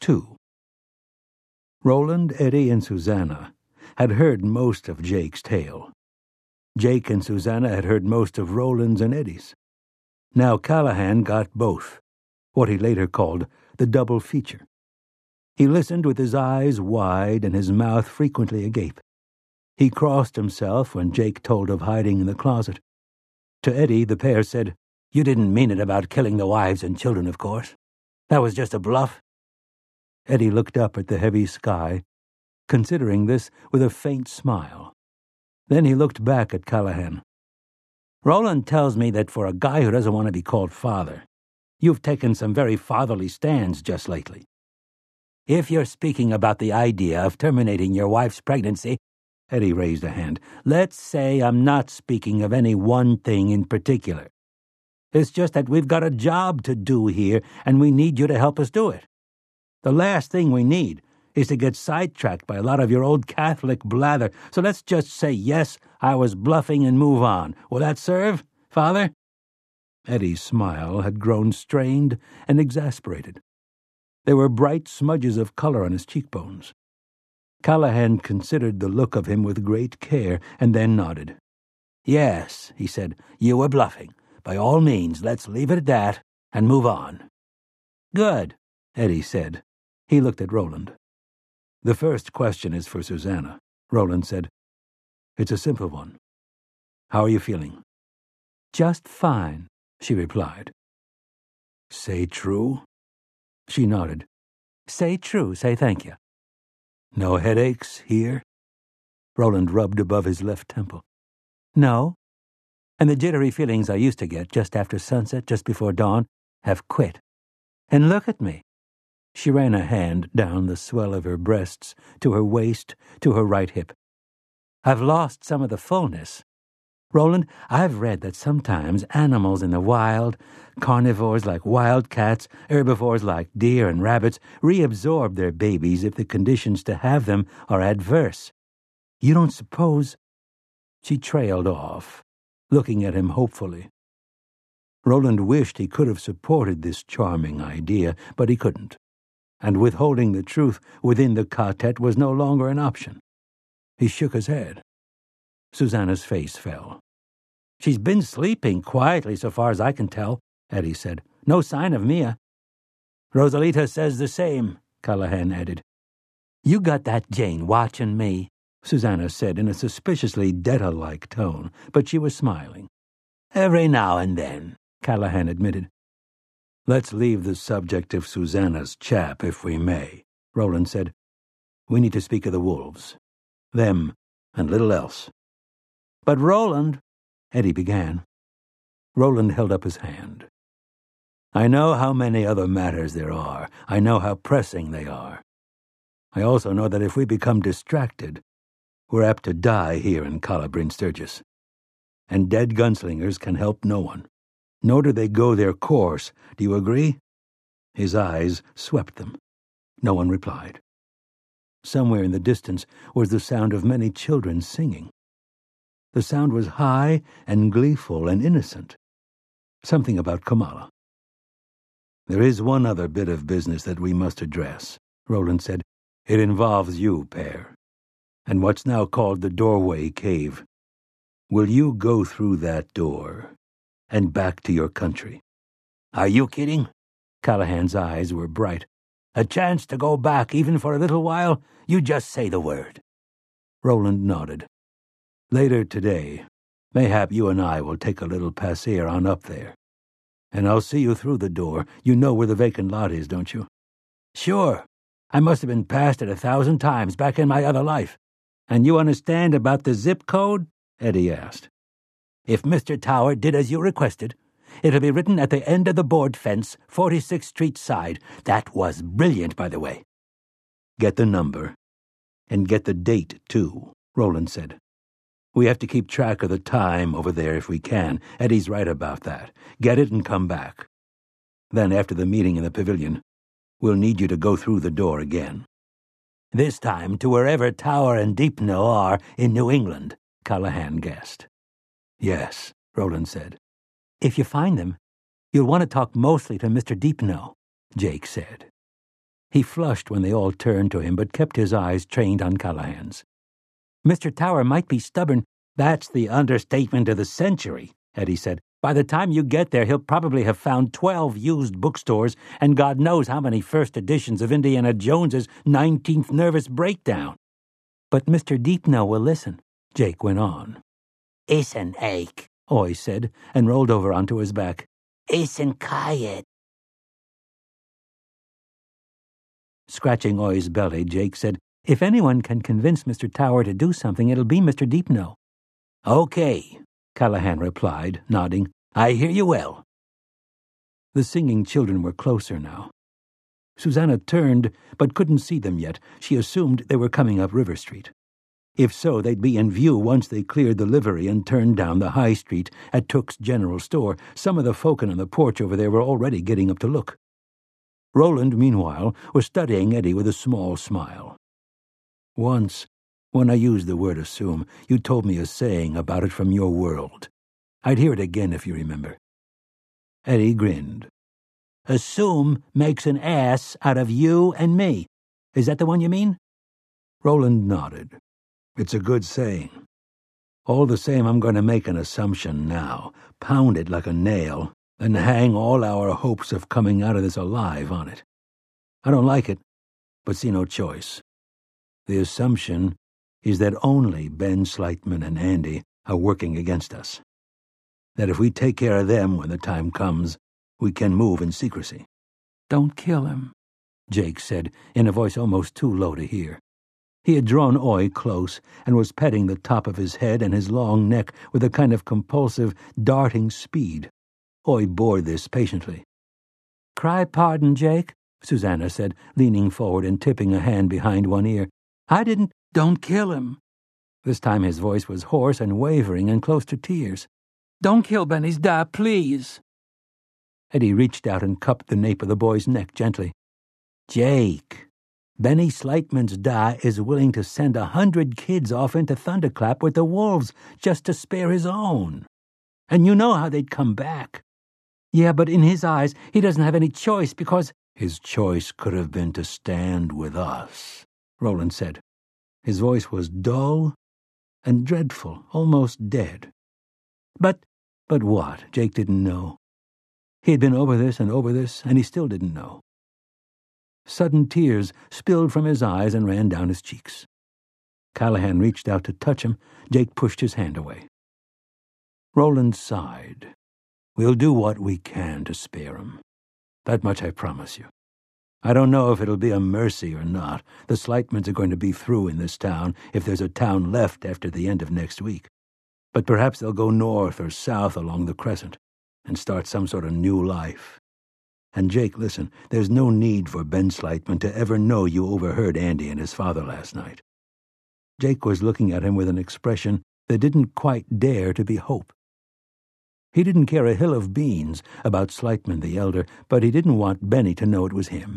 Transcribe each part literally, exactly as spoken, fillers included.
two. Roland, Eddie, and Susanna had heard most of Jake's tale. Jake and Susanna had heard most of Roland's and Eddie's. Now Callahan got both, what he later called the double feature. He listened with his eyes wide and his mouth frequently agape. He crossed himself when Jake told of hiding in the closet. To Eddie, the pair said, "You didn't mean it about killing the wives and children, of course. That was just a bluff." Eddie looked up at the heavy sky, considering this with a faint smile. Then he looked back at Callahan. "Roland tells me that for a guy who doesn't want to be called father, you've taken some very fatherly stands just lately. If you're speaking about the idea of terminating your wife's pregnancy," Eddie raised a hand, "let's say I'm not speaking of any one thing in particular. It's just that we've got a job to do here, and we need you to help us do it. The last thing we need is to get sidetracked by a lot of your old Catholic blather, so let's just say, yes, I was bluffing and move on. Will that serve, Father?" Eddie's smile had grown strained and exasperated. There were bright smudges of color on his cheekbones. Callahan considered the look of him with great care and then nodded. "Yes," he said, "you were bluffing. By all means, let's leave it at that and move on." "Good," Eddie said. He looked at Roland. "The first question is for Susanna," Roland said. "It's a simple one. How are you feeling?" "Just fine," she replied. "Say true?" She nodded. "Say true, say thank you." "No headaches here?" Roland rubbed above his left temple. "No. And the jittery feelings I used to get just after sunset, just before dawn, have quit. And look at me." She ran a hand down the swell of her breasts, to her waist, to her right hip. "I've lost some of the fullness. Roland, I've read that sometimes animals in the wild, carnivores like wildcats, herbivores like deer and rabbits, reabsorb their babies if the conditions to have them are adverse. You don't suppose—" She trailed off, looking at him hopefully. Roland wished he could have supported this charming idea, but he couldn't, and withholding the truth within the quartet was no longer an option. He shook his head. Susanna's face fell. "She's been sleeping quietly so far as I can tell," Eddie said. "No sign of Mia." "Rosalita says the same," Callahan added. "You got that Jane watching me," Susanna said in a suspiciously Detta-like tone, but she was smiling. "Every now and then," Callahan admitted. "Let's leave the subject of Susanna's chap, if we may," Roland said. "We need to speak of the wolves. Them and little else." "But Roland—" Eddie began. Roland held up his hand. "I know how many other matters there are. I know how pressing they are. I also know that if we become distracted, we're apt to die here in Calla Bryn Sturgis. And dead gunslingers can help no one. Nor do they go their course. Do you agree?" His eyes swept them. No one replied. Somewhere in the distance was the sound of many children singing. The sound was high and gleeful and innocent. Something about Kamala. "There is one other bit of business that we must address," Roland said. "It involves you, Pear, and what's now called the Doorway Cave. Will you go through that door and back to your country?" "Are you kidding?" Callahan's eyes were bright. "A chance to go back even for a little while? You just say the word." Roland nodded. "Later today, mayhap you and I will take a little pasear on up there. And I'll see you through the door. You know where the vacant lot is, don't you?" "Sure. I must have been past it a thousand times back in my other life." "And you understand about the zip code?" Eddie asked. "If Mister Tower did as you requested, it'll be written at the end of the board fence, forty-sixth Street side. That was brilliant, by the way." "Get the number, and get the date, too," Roland said. "We have to keep track of the time over there if we can. Eddie's right about that. Get it and come back. Then, after the meeting in the pavilion, we'll need you to go through the door again." "This time to wherever Tower and Deepno are in New England," Callahan guessed. "Yes," Roland said. "If you find them, you'll want to talk mostly to Mister Deepno," Jake said. He flushed when they all turned to him, but kept his eyes trained on Callahan's. "Mister Tower might be stubborn." "That's the understatement of the century," Eddie said. "By the time you get there, he'll probably have found twelve used bookstores and God knows how many first editions of Indiana Jones's nineteenth Nervous Breakdown." "But Mister Deepno will listen," Jake went on. "Isn't ache," Oy said, and rolled over onto his back. "Isn't quiet." Scratching Oy's belly, Jake said, "If anyone can convince Mister Tower to do something, it'll be Mister Deepno." "Okay," Callahan replied, nodding. "I hear you well." The singing children were closer now. Susanna turned, but couldn't see them yet. She assumed they were coming up River Street. If so, they'd be in view once they cleared the livery and turned down the high street at Took's General Store. Some of the folkin on the porch over there were already getting up to look. Roland, meanwhile, was studying Eddie with a small smile. "Once, when I used the word assume, you told me a saying about it from your world. I'd hear it again if you remember." Eddie grinned. "Assume makes an ass out of you and me. Is that the one you mean?" Roland nodded. "It's a good saying. All the same, I'm going to make an assumption now, pound it like a nail, and hang all our hopes of coming out of this alive on it. I don't like it, but see no choice. The assumption is that only Ben Slightman and Andy are working against us. That if we take care of them when the time comes, we can move in secrecy." "Don't kill him," Jake said, in a voice almost too low to hear. He had drawn Oy close and was petting the top of his head and his long neck with a kind of compulsive, darting speed. Oy bore this patiently. "Cry pardon, Jake," Susanna said, leaning forward and tipping a hand behind one ear. "I didn't—" "Don't kill him." This time his voice was hoarse and wavering and close to tears. "Don't kill Benny's da, please." Eddie reached out and cupped the nape of the boy's neck gently. "Jake, Benny Slightman's da is willing to send a hundred kids off into Thunderclap with the wolves just to spare his own. And you know how they'd come back." "Yeah, but in his eyes, he doesn't have any choice because—" "His choice could have been to stand with us," Roland said. His voice was dull and dreadful, almost dead. But, but what? Jake didn't know. He had been over this and over this, and he still didn't know. Sudden tears spilled from his eyes and ran down his cheeks. Callahan reached out to touch him. Jake pushed his hand away. Roland sighed. "We'll do what we can to spare him. That much I promise you. I don't know if it'll be a mercy or not. The Slightmans are going to be through in this town, if there's a town left after the end of next week. But perhaps they'll go north or south along the Crescent and start some sort of new life. And Jake, listen, there's no need for Ben Slightman to ever know you overheard Andy and his father last night." Jake was looking at him with an expression that didn't quite dare to be hope. He didn't care a hill of beans about Slightman the elder, but he didn't want Benny to know it was him.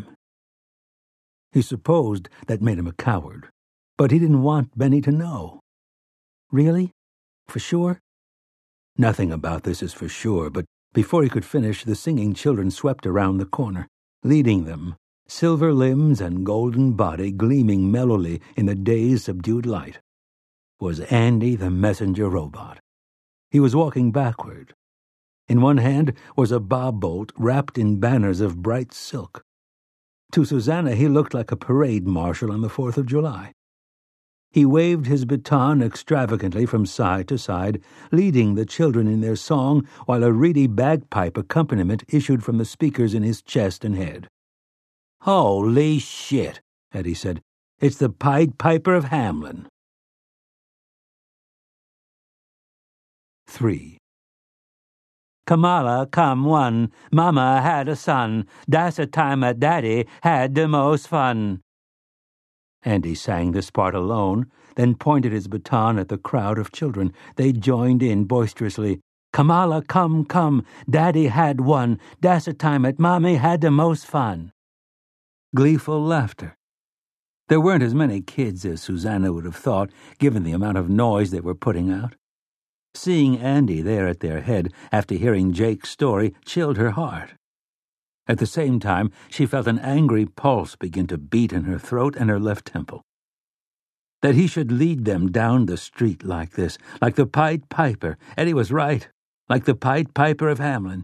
He supposed that made him a coward, but he didn't want Benny to know. "Really? For sure?" "Nothing about this is for sure, but before he could finish, the singing children swept around the corner, leading them, silver limbs and golden body gleaming mellowly in the day's subdued light, was Andy the messenger robot. He was walking backward. In one hand was a bob bolt wrapped in banners of bright silk. To Susanna he looked like a parade marshal on the Fourth of July. He waved his baton extravagantly from side to side, leading the children in their song while a reedy bagpipe accompaniment issued from the speakers in his chest and head. "Holy shit," Eddie said. "It's the Pied Piper of Hamelin." Three. "Kamala come one, Mama had a son, that's a time a Daddy had the most fun." Andy sang this part alone, then pointed his baton at the crowd of children. They joined in boisterously. "Kamala come, come, Daddy had one, that's a time at Mommy had the most fun." Gleeful laughter. There weren't as many kids as Susanna would have thought, given the amount of noise they were putting out. Seeing Andy there at their head after hearing Jake's story chilled her heart. At the same time, she felt an angry pulse begin to beat in her throat and her left temple. That he should lead them down the street like this, like the Pied Piper, Eddie was right, like the Pied Piper of Hamelin.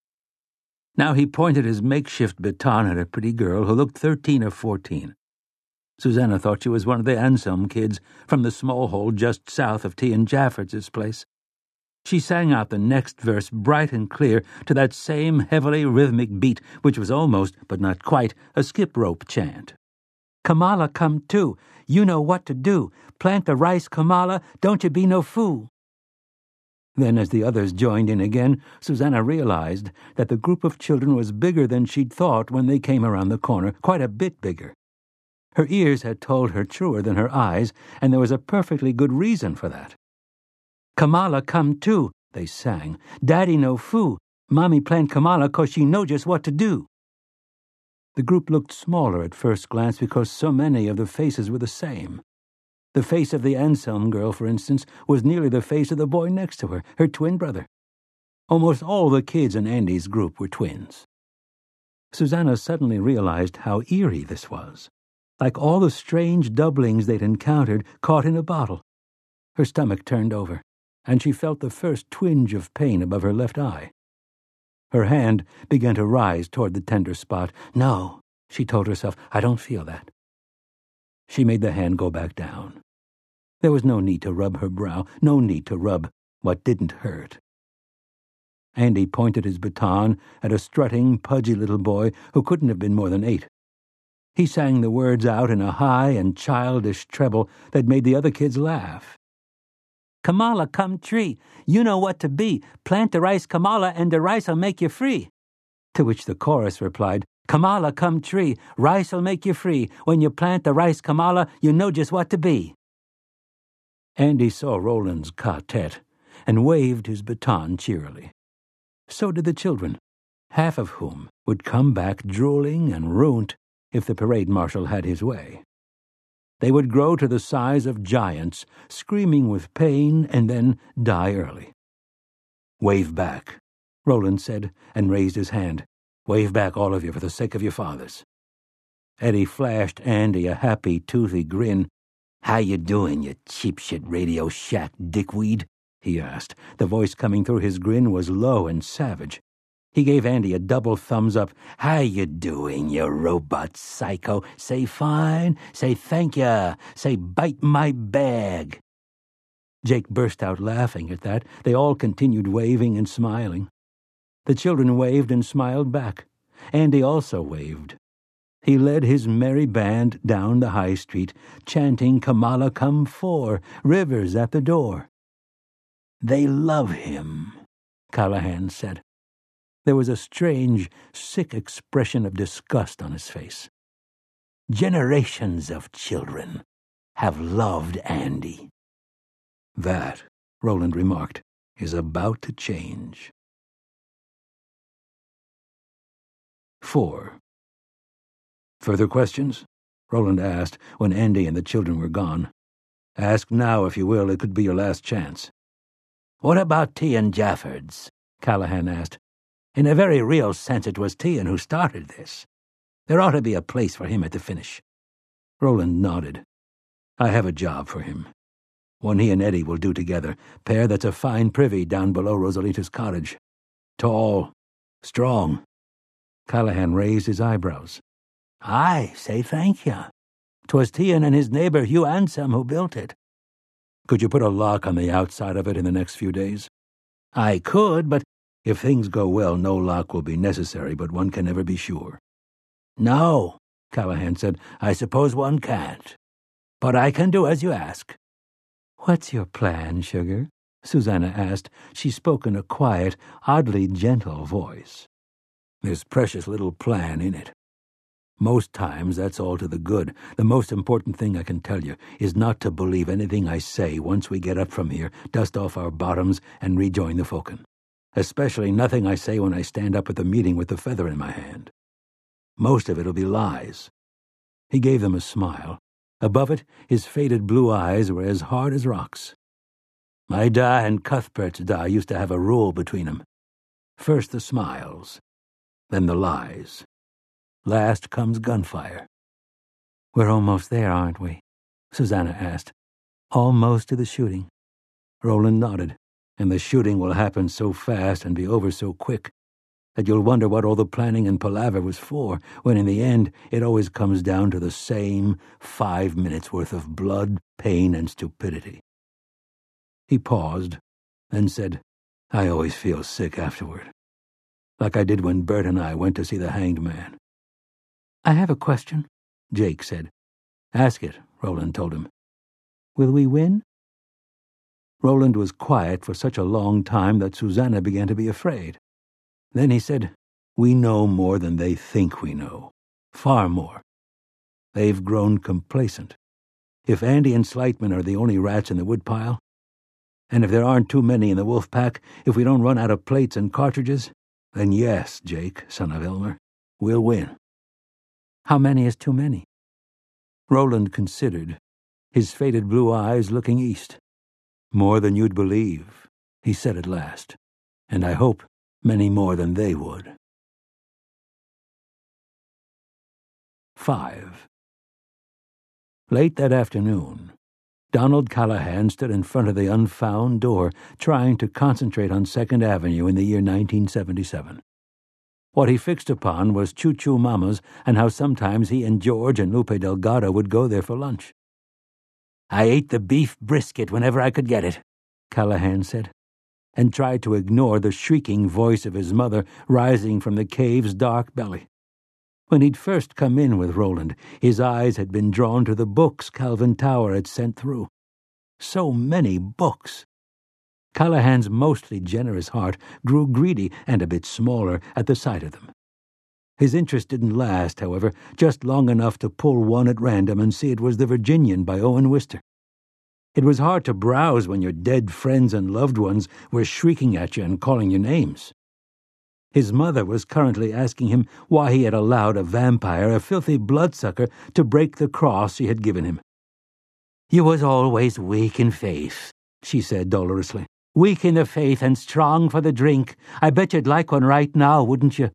Now he pointed his makeshift baton at a pretty girl who looked thirteen or fourteen. Susanna thought she was one of the Anselm kids from the small hole just south of T and Jaffords' place. She sang out the next verse bright and clear to that same heavily rhythmic beat, which was almost, but not quite, a skip-rope chant. Kamala come too. You know what to do. Plant the rice, Kamala. Don't you be no fool. Then, as the others joined in again, Susanna realized that the group of children was bigger than she'd thought when they came around the corner, quite a bit bigger. Her ears had told her truer than her eyes, and there was a perfectly good reason for that. Kamala come too, they sang. Daddy no foo. Mommy plant Kamala 'cause she know just what to do. The group looked smaller at first glance because so many of the faces were the same. The face of the Anselm girl, for instance, was nearly the face of the boy next to her, her twin brother. Almost all the kids in Andy's group were twins. Susanna suddenly realized how eerie this was, like all the strange doublings they'd encountered caught in a bottle. Her stomach turned over, and she felt the first twinge of pain above her left eye. Her hand began to rise toward the tender spot. No, she told herself, I don't feel that. She made the hand go back down. There was no need to rub her brow, no need to rub what didn't hurt. Andy pointed his baton at a strutting, pudgy little boy who couldn't have been more than eight. He sang the words out in a high and childish treble that made the other kids laugh. Kamala come tree, you know what to be. Plant the rice, Kamala, and the rice'll make you free. To which the chorus replied, Kamala come tree, rice'll make you free. When you plant the rice, Kamala, you know just what to be. Andy saw Roland's quartet and waved his baton cheerily. So did the children, half of whom would come back drooling and ruined if the parade marshal had his way. They would grow to the size of giants, screaming with pain, and then die early. Wave back, Roland said, and raised his hand. Wave back, all of you, for the sake of your fathers. Eddie flashed Andy a happy, toothy grin. How you doing, you cheap-shit Radio Shack dickweed? He asked. The voice coming through his grin was low and savage. He gave Andy a double thumbs up. How you doing, you robot psycho? Say fine, say thank ya, say bite my bag. Jake burst out laughing at that. They all continued waving and smiling. The children waved and smiled back. Andy also waved. He led his merry band down the high street, chanting Kamala come for, Rivers at the door. They love him, Callahan said. There was a strange, sick expression of disgust on his face. Generations of children have loved Andy. That, Roland remarked, is about to change. Four. Further questions? Roland asked when Andy and the children were gone. Ask now, if you will. It could be your last chance. What about T and Jaffords? Callahan asked. In a very real sense, it was Tian who started this. There ought to be a place for him at the finish. Roland nodded. I have a job for him. One he and Eddie will do together. Pair that's a fine privy down below Rosalita's cottage. Tall, strong. Callahan raised his eyebrows. I say thank you. 'Twas Tian and his neighbor Hugh Anselm who built it. Could you put a lock on the outside of it in the next few days? I could, but if things go well, no lock will be necessary, but one can never be sure. No, Callahan said. I suppose one can't. But I can do as you ask. What's your plan, Sugar? Susanna asked. She spoke in a quiet, oddly gentle voice. There's precious little plan in it. Most times that's all to the good. The most important thing I can tell you is not to believe anything I say once we get up from here, dust off our bottoms, and rejoin the Falcon. Especially nothing I say when I stand up at the meeting with the feather in my hand. Most of it'll be lies. He gave them a smile. Above it, his faded blue eyes were as hard as rocks. My da and Cuthbert's da used to have a rule between 'em. First the smiles, then the lies. Last comes gunfire. "We're almost there, aren't we?" Susanna asked. "Almost to the shooting." Roland nodded. "And the shooting will happen so fast and be over so quick that you'll wonder what all the planning and palaver was for, when in the end it always comes down to the same five minutes' worth of blood, pain, and stupidity." He paused, then said, "I always feel sick afterward, like I did when Bert and I went to see the hanged man." "I have a question," Jake said. "Ask it," Roland told him. "Will we win?" Roland was quiet for such a long time that Susanna began to be afraid. Then he said, "We know more than they think we know. Far more. They've grown complacent. If Andy and Slightman are the only rats in the woodpile, and if there aren't too many in the wolf pack, if we don't run out of plates and cartridges, then yes, Jake, son of Elmer, we'll win." "How many is too many?" Roland considered, his faded blue eyes looking east. "More than you'd believe," he said at last, "and I hope many more than they would." Five. Late that afternoon, Donald Callahan stood in front of the unfound door, trying to concentrate on Second Avenue in the year nineteen seventy-seven. What he fixed upon was Choo Choo Mama's and how sometimes he and George and Lupe Delgado would go there for lunch. "I ate the beef brisket whenever I could get it," Callahan said, and tried to ignore the shrieking voice of his mother rising from the cave's dark belly. When he'd first come in with Roland, his eyes had been drawn to the books Calvin Tower had sent through. So many books! Callahan's mostly generous heart grew greedy and a bit smaller at the sight of them. His interest didn't last, however, just long enough to pull one at random and see it was The Virginian by Owen Wister. It was hard to browse when your dead friends and loved ones were shrieking at you and calling you names. His mother was currently asking him why he had allowed a vampire, a filthy bloodsucker, to break the cross she had given him. "You was always weak in faith," she said dolorously. "Weak in the faith and strong for the drink. I bet you'd like one right now, wouldn't you?"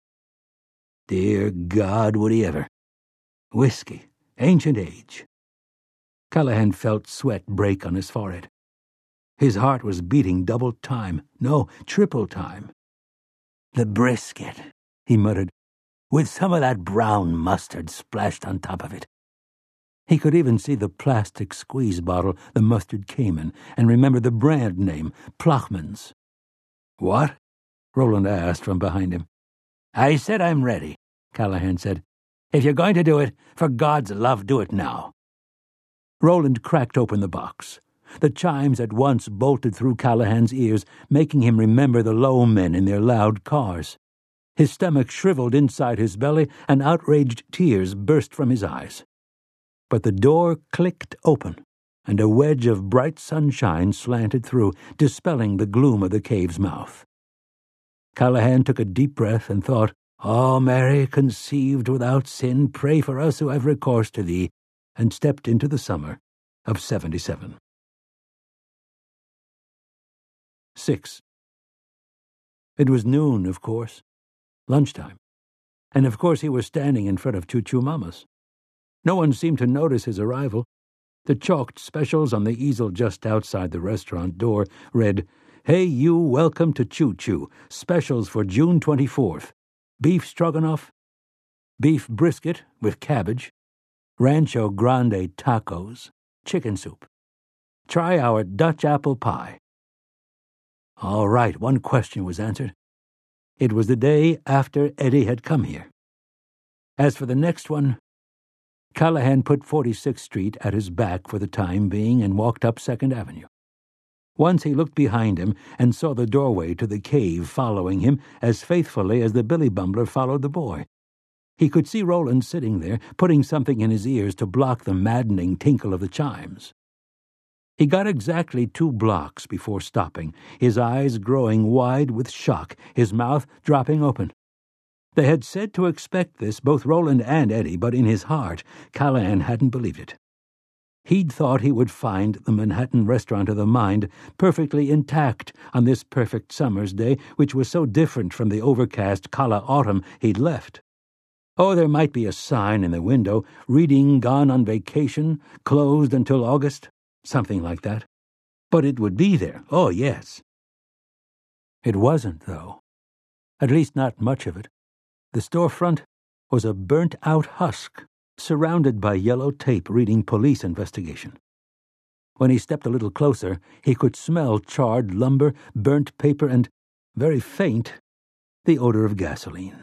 Dear God, would he ever? Whiskey, ancient age. Callahan felt sweat break on his forehead. His heart was beating double time, no, triple time. "The brisket," he muttered, "with some of that brown mustard splashed on top of it." He could even see the plastic squeeze bottle the mustard came in, and remember the brand name, Plochman's. "What?" Roland asked from behind him. "I said I'm ready," Callahan said. "If you're going to do it, for God's love, do it now." Roland cracked open the box. The chimes at once bolted through Callahan's ears, making him remember the low men in their loud cars. His stomach shriveled inside his belly, and outraged tears burst from his eyes. But the door clicked open, and a wedge of bright sunshine slanted through, dispelling the gloom of the cave's mouth. Callahan took a deep breath and thought, "O Mary, conceived without sin, pray for us who have recourse to thee," and stepped into the summer of seventy-seven. Six. It was noon, of course, lunchtime, and of course he was standing in front of Choo Choo Mama's. No one seemed to notice his arrival. The chalked specials on the easel just outside the restaurant door read, "Hey you, welcome to Choo Choo. Specials for June twenty-fourth. Beef stroganoff, beef brisket with cabbage, Rancho Grande tacos, chicken soup. Try our Dutch apple pie." All right, one question was answered. It was the day after Eddie had come here. As for the next one, Callahan put forty-sixth Street at his back for the time being and walked up Second Avenue. Once he looked behind him and saw the doorway to the cave following him as faithfully as the Billy Bumbler followed the boy. He could see Roland sitting there, putting something in his ears to block the maddening tinkle of the chimes. He got exactly two blocks before stopping, his eyes growing wide with shock, his mouth dropping open. They had said to expect this, both Roland and Eddie, but in his heart, Callahan hadn't believed it. He'd thought he would find the Manhattan Restaurant of the Mind perfectly intact on this perfect summer's day, which was so different from the overcast Kala autumn he'd left. Oh, there might be a sign in the window, reading gone on vacation, closed until August, something like that. But it would be there, oh yes. It wasn't, though. At least not much of it. The storefront was a burnt-out husk, surrounded by yellow tape reading police investigation. When he stepped a little closer, he could smell charred lumber, burnt paper, and, very faint, the odor of gasoline.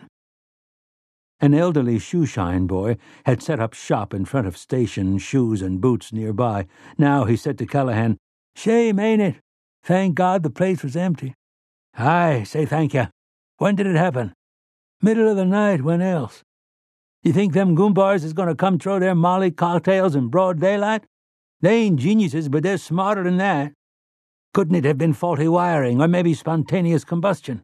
An elderly shoeshine boy had set up shop in front of station shoes and boots nearby. Now he said to Callahan, "Shame, ain't it? Thank God the place was empty." "Aye, say thank you. When did it happen?" "Middle of the night, when else? You think them goombars is going to come throw their Molly cocktails in broad daylight? They ain't geniuses, but they're smarter than that. Couldn't it have been faulty wiring, or maybe spontaneous combustion?"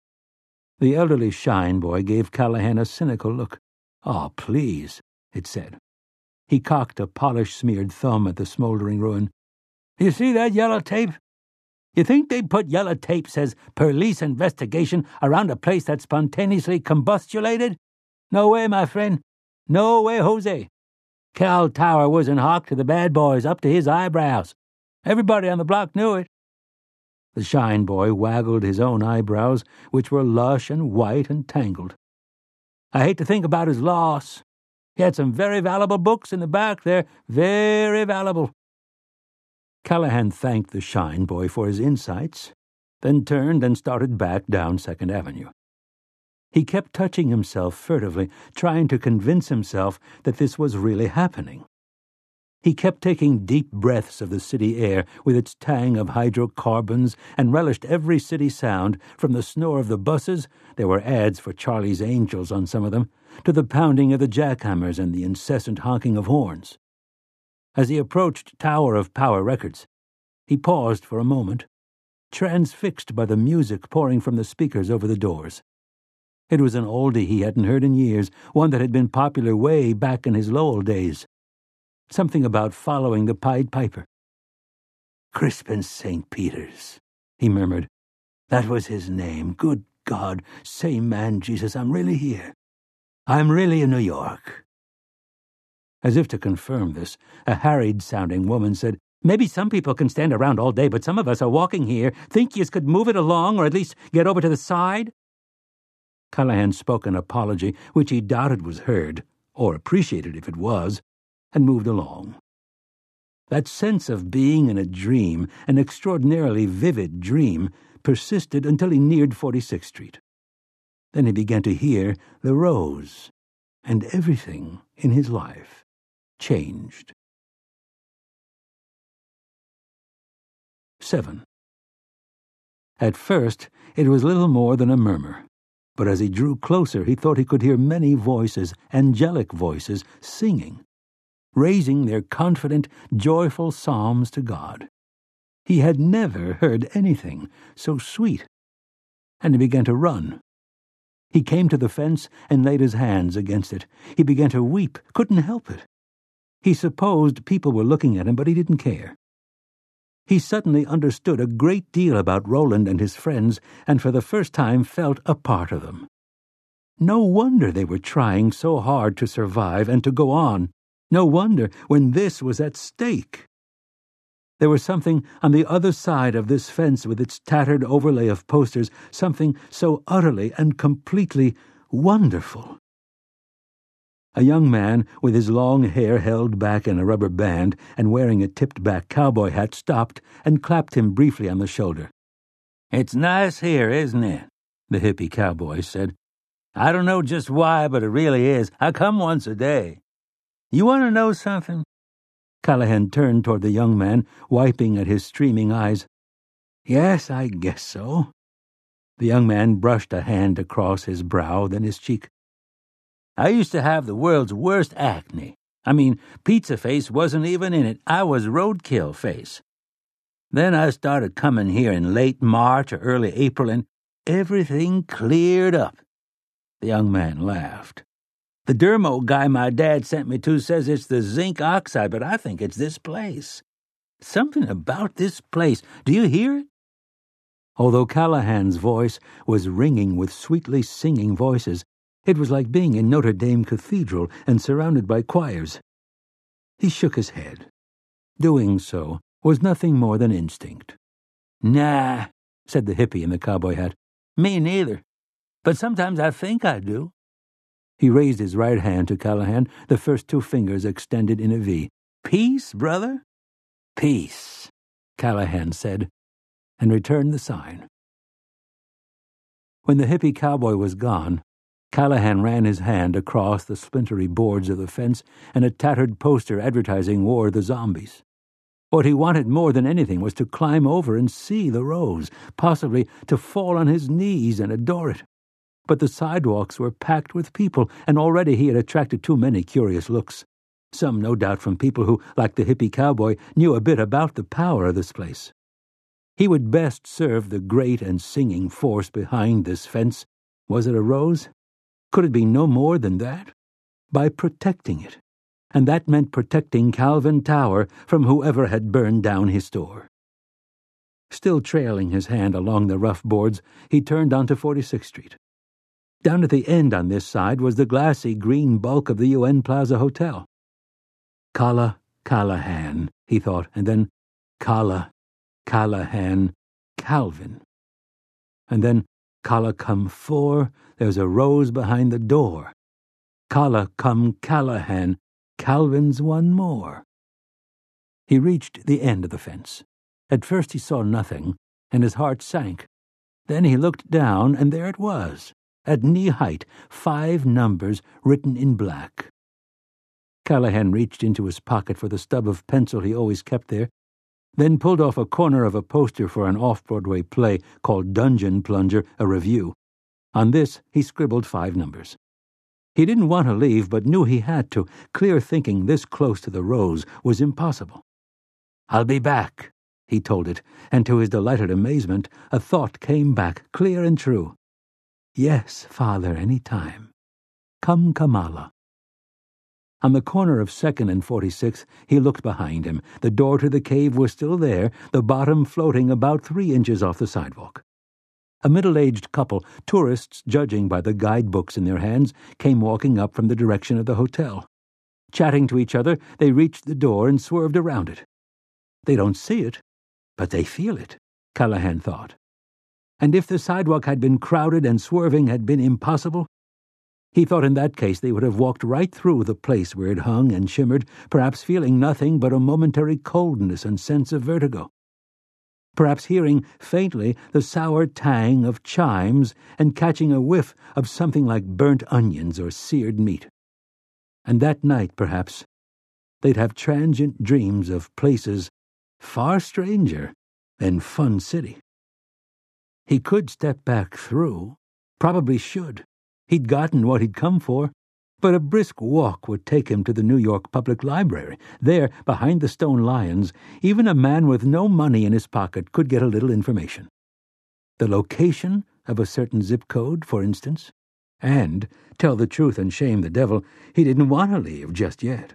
The elderly shine boy gave Callahan a cynical look. "Oh, please," it said. He cocked a polish-smeared thumb at the smoldering ruin. "You see that yellow tape? You think they'd put yellow tape says police investigation around a place that's spontaneously combustulated? No way, my friend. No way, Jose. Cal Tower was in hock to the bad boys up to his eyebrows. Everybody on the block knew it." The shine boy waggled his own eyebrows, which were lush and white and tangled. "I hate to think about his loss. He had some very valuable books in the back there, very valuable." Callahan thanked the shine boy for his insights, then turned and started back down Second Avenue. He kept touching himself furtively, trying to convince himself that this was really happening. He kept taking deep breaths of the city air with its tang of hydrocarbons and relished every city sound, from the snore of the buses — there were ads for Charlie's Angels on some of them — to the pounding of the jackhammers and the incessant honking of horns. As he approached Tower of Power Records, he paused for a moment, transfixed by the music pouring from the speakers over the doors. It was an oldie he hadn't heard in years, one that had been popular way back in his Lowell days. Something about following the Pied Piper. "Crispin Saint Peter's," he murmured. "That was his name. Good God, say, man, Jesus, I'm really here. I'm really in New York." As if to confirm this, a harried-sounding woman said, "Maybe some people can stand around all day, but some of us are walking here. Think yous could move it along, or at least get over to the side?" Callahan spoke an apology, which he doubted was heard, or appreciated if it was, and moved along. That sense of being in a dream, an extraordinarily vivid dream, persisted until he neared forty-sixth Street. Then he began to hear the rose, and everything in his life changed. Seven. At first, it was little more than a murmur, but as he drew closer, he thought he could hear many voices, angelic voices, singing, raising their confident, joyful psalms to God. He had never heard anything so sweet, and he began to run. He came to the fence and laid his hands against it. He began to weep, couldn't help it. He supposed people were looking at him, but he didn't care. He suddenly understood a great deal about Roland and his friends, and for the first time felt a part of them. No wonder they were trying so hard to survive and to go on. No wonder, when this was at stake. There was something on the other side of this fence with its tattered overlay of posters, something so utterly and completely wonderful. A young man with his long hair held back in a rubber band and wearing a tipped-back cowboy hat stopped and clapped him briefly on the shoulder. "It's nice here, isn't it?" the hippie cowboy said. "I don't know just why, but it really is. I come once a day. You want to know something?" Callahan turned toward the young man, wiping at his streaming eyes. "Yes, I guess so." The young man brushed a hand across his brow, then his cheek. "I used to have the world's worst acne. I mean, pizza face wasn't even in it. I was roadkill face. Then I started coming here in late March or early April, and everything cleared up." The young man laughed. The Dermo guy my dad sent me to says it's the zinc oxide, but I think it's this place. Something about this place. Do you hear it?" Although Callahan's voice was ringing with sweetly singing voices, it was like being in Notre Dame Cathedral and surrounded by choirs. He shook his head. Doing so was nothing more than instinct. "Nah," said the hippie in the cowboy hat. "Me neither. But sometimes I think I do." He raised his right hand to Callahan, the first two fingers extended in a V. "Peace, brother?" "Peace," Callahan said, and returned the sign. When the hippie cowboy was gone, Callahan ran his hand across the splintery boards of the fence and a tattered poster advertising War of the Zombies. What he wanted more than anything was to climb over and see the rose, possibly to fall on his knees and adore it. But the sidewalks were packed with people, and already he had attracted too many curious looks. Some, no doubt, from people who, like the hippie cowboy, knew a bit about the power of this place. He would best serve the great and singing force behind this fence. Was it a rose? Could it be no more than that? By protecting it. And that meant protecting Calvin Tower from whoever had burned down his store. Still trailing his hand along the rough boards, he turned onto forty-sixth Street. Down at the end on this side was the glassy green bulk of the U N Plaza Hotel. Calla Callahan, he thought, and then Calla Callahan Calvin. And then Calla come four, there's a rose behind the door. Calla come Callahan, Calvin's one more. He reached the end of the fence. At first he saw nothing, and his heart sank. Then he looked down, and there it was, at knee-height, five numbers written in black. Callahan reached into his pocket for the stub of pencil he always kept there, then pulled off a corner of a poster for an off-Broadway play called Dungeon Plunger, a review. On this he scribbled five numbers. He didn't want to leave, but knew he had to. Clear thinking this close to the rose was impossible. "I'll be back," he told it, and to his delighted amazement, a thought came back, clear and true. "Yes, Father, any time. Come, Kamala." On the corner of second and forty-sixth, he looked behind him. The door to the cave was still there, the bottom floating about three inches off the sidewalk. A middle-aged couple, tourists judging by the guidebooks in their hands, came walking up from the direction of the hotel. Chatting to each other, they reached the door and swerved around it. They don't see it, but they feel it, Callahan thought. And if the sidewalk had been crowded and swerving had been impossible, he thought in that case they would have walked right through the place where it hung and shimmered, perhaps feeling nothing but a momentary coldness and sense of vertigo. Perhaps hearing faintly the sour tang of chimes and catching a whiff of something like burnt onions or seared meat. And that night, perhaps, they'd have transient dreams of places far stranger than Fun City. He could step back through, probably should. He'd gotten what he'd come for, but a brisk walk would take him to the New York Public Library. There, behind the stone lions, even a man with no money in his pocket could get a little information. The location of a certain zip code, for instance. And, tell the truth and shame the devil, he didn't want to leave just yet.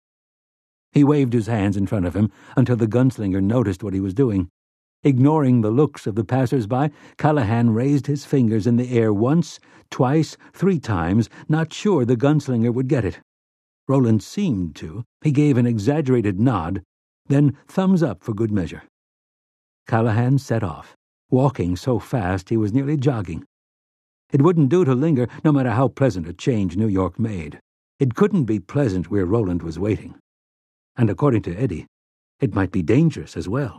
He waved his hands in front of him until the gunslinger noticed what he was doing. Ignoring the looks of the passers-by, Callahan raised his fingers in the air once, twice, three times, not sure the gunslinger would get it. Roland seemed to. He gave an exaggerated nod, then thumbs up for good measure. Callahan set off, walking so fast he was nearly jogging. It wouldn't do to linger, no matter how pleasant a change New York made. It couldn't be pleasant where Roland was waiting. And according to Eddie, it might be dangerous as well.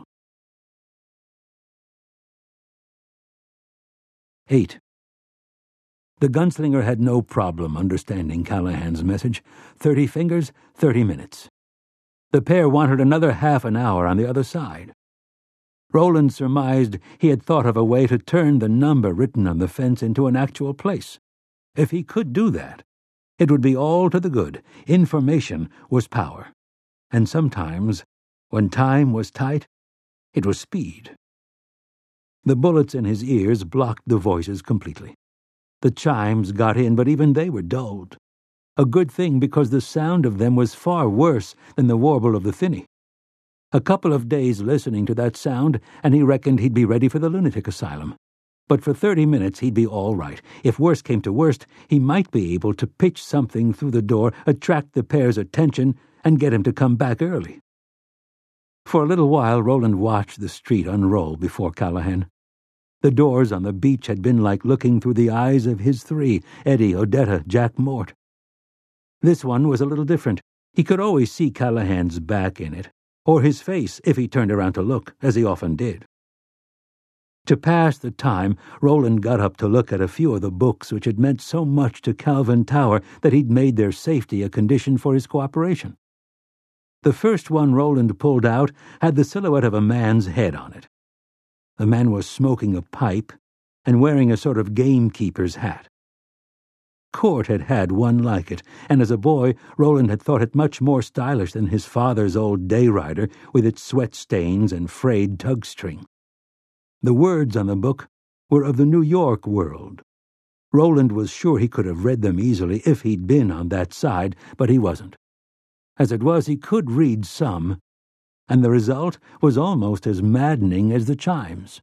Eight. The gunslinger had no problem understanding Callahan's message. Thirty fingers, thirty minutes. The pair wanted another half an hour on the other side. Roland surmised he had thought of a way to turn the number written on the fence into an actual place. If he could do that, it would be all to the good. Information was power. And sometimes, when time was tight, it was speed. The bullets in his ears blocked the voices completely. The chimes got in, but even they were dulled. A good thing, because the sound of them was far worse than the warble of the thinny. A couple of days listening to that sound, and he reckoned he'd be ready for the lunatic asylum. But for thirty minutes he'd be all right. If worst came to worst, he might be able to pitch something through the door, attract the pair's attention, and get him to come back early. For a little while Roland watched the street unroll before Callahan. The doors on the beach had been like looking through the eyes of his three, Eddie, Odetta, Jack Mort. This one was a little different. He could always see Callahan's back in it, or his face if he turned around to look, as he often did. To pass the time, Roland got up to look at a few of the books which had meant so much to Calvin Tower that he'd made their safety a condition for his cooperation. The first one Roland pulled out had the silhouette of a man's head on it. The man was smoking a pipe and wearing a sort of gamekeeper's hat. Court had had one like it, and as a boy Roland had thought it much more stylish than his father's old day rider with its sweat stains and frayed tug-string. The words on the book were of the New York world. Roland was sure he could have read them easily if he'd been on that side, but he wasn't. As it was, he could read some, and the result was almost as maddening as the chimes.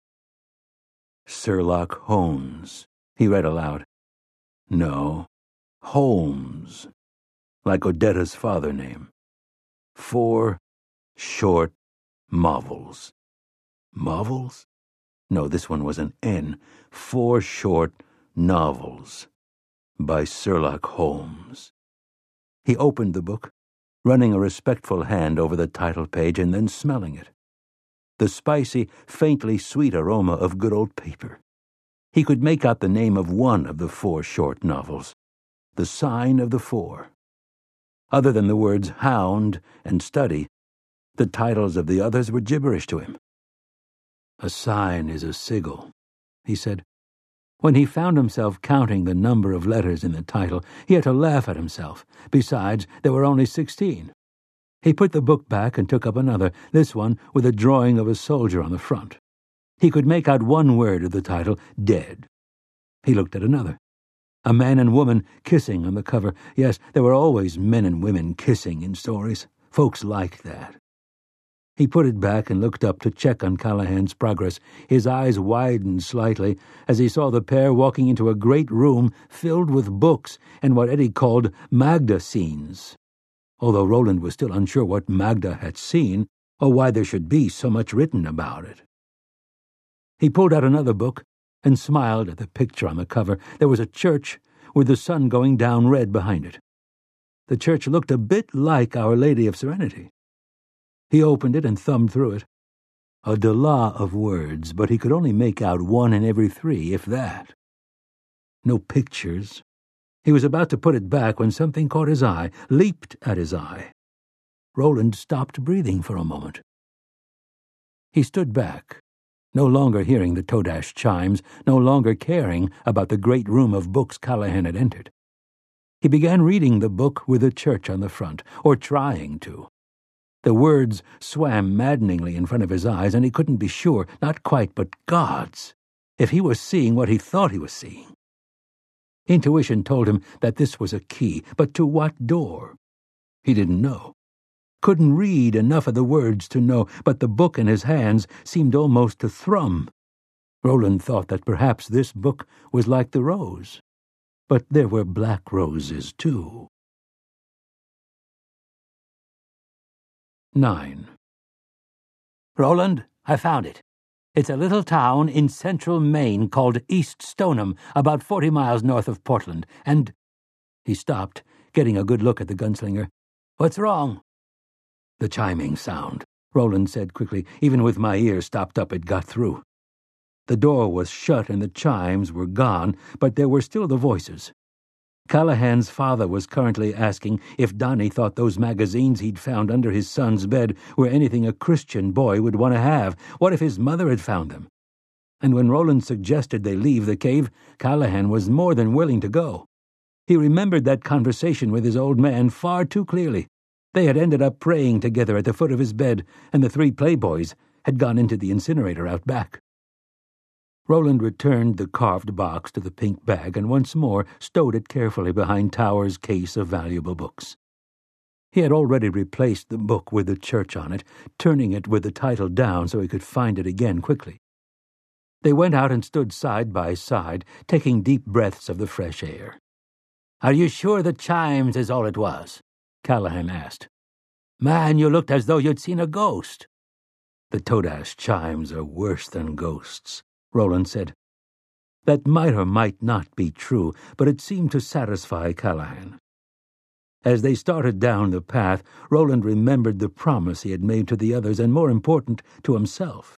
Sherlock Holmes, he read aloud. No, Holmes, like Odetta's father name. Four short novels. Novels? No, this one was an N. Four short novels by Sherlock Holmes. He opened the book, running a respectful hand over the title page and then smelling it. The spicy, faintly sweet aroma of good old paper. He could make out the name of one of the four short novels, The Sign of the Four. Other than the words hound and study, the titles of the others were gibberish to him. A sign is a sigil, he said. When he found himself counting the number of letters in the title, he had to laugh at himself. Besides, there were only sixteen. He put the book back and took up another, this one with a drawing of a soldier on the front. He could make out one word of the title, dead. He looked at another. A man and woman kissing on the cover. Yes, there were always men and women kissing in stories. Folks liked that. He put it back and looked up to check on Callahan's progress. His eyes widened slightly as he saw the pair walking into a great room filled with books and what Eddie called Magda scenes, although Roland was still unsure what Magda had seen or why there should be so much written about it. He pulled out another book and smiled at the picture on the cover. There was a church with the sun going down red behind it. The church looked a bit like Our Lady of Serenity. He opened it and thumbed through it. A Dala of words, but he could only make out one in every three, if that. No pictures. He was about to put it back when something caught his eye, leaped at his eye. Roland stopped breathing for a moment. He stood back, no longer hearing the Todash chimes, no longer caring about the great room of books Callahan had entered. He began reading the book with the church on the front, or trying to. The words swam maddeningly in front of his eyes, and he couldn't be sure, not quite, but gods, if he was seeing what he thought he was seeing. Intuition told him that this was a key, but to what door? He didn't know. Couldn't read enough of the words to know, but the book in his hands seemed almost to thrum. Roland thought that perhaps this book was like the rose, but there were black roses, too. Nine. Roland, I found it. It's a little town in central Maine called East Stoneham, about forty miles north of Portland, and... He stopped, getting a good look at the gunslinger. What's wrong? The chiming sound, Roland said quickly. Even with my ears stopped up, it got through. The door was shut and the chimes were gone, but there were still the voices. Callahan's father was currently asking if Donnie thought those magazines he'd found under his son's bed were anything a Christian boy would want to have. What if his mother had found them? And when Roland suggested they leave the cave, Callahan was more than willing to go. He remembered that conversation with his old man far too clearly. They had ended up praying together at the foot of his bed, and the three playboys had gone into the incinerator out back. Roland returned the carved box to the pink bag and once more stowed it carefully behind Tower's case of valuable books. He had already replaced the book with the church on it, turning it with the title down so he could find it again quickly. They went out and stood side by side, taking deep breaths of the fresh air. "Are you sure the chimes is all it was?" Callahan asked. "Man, you looked as though you'd seen a ghost." "The Todash chimes are worse than ghosts," Roland said. That might or might not be true, but it seemed to satisfy Callahan. As they started down the path, Roland remembered the promise he had made to the others and, more important, to himself.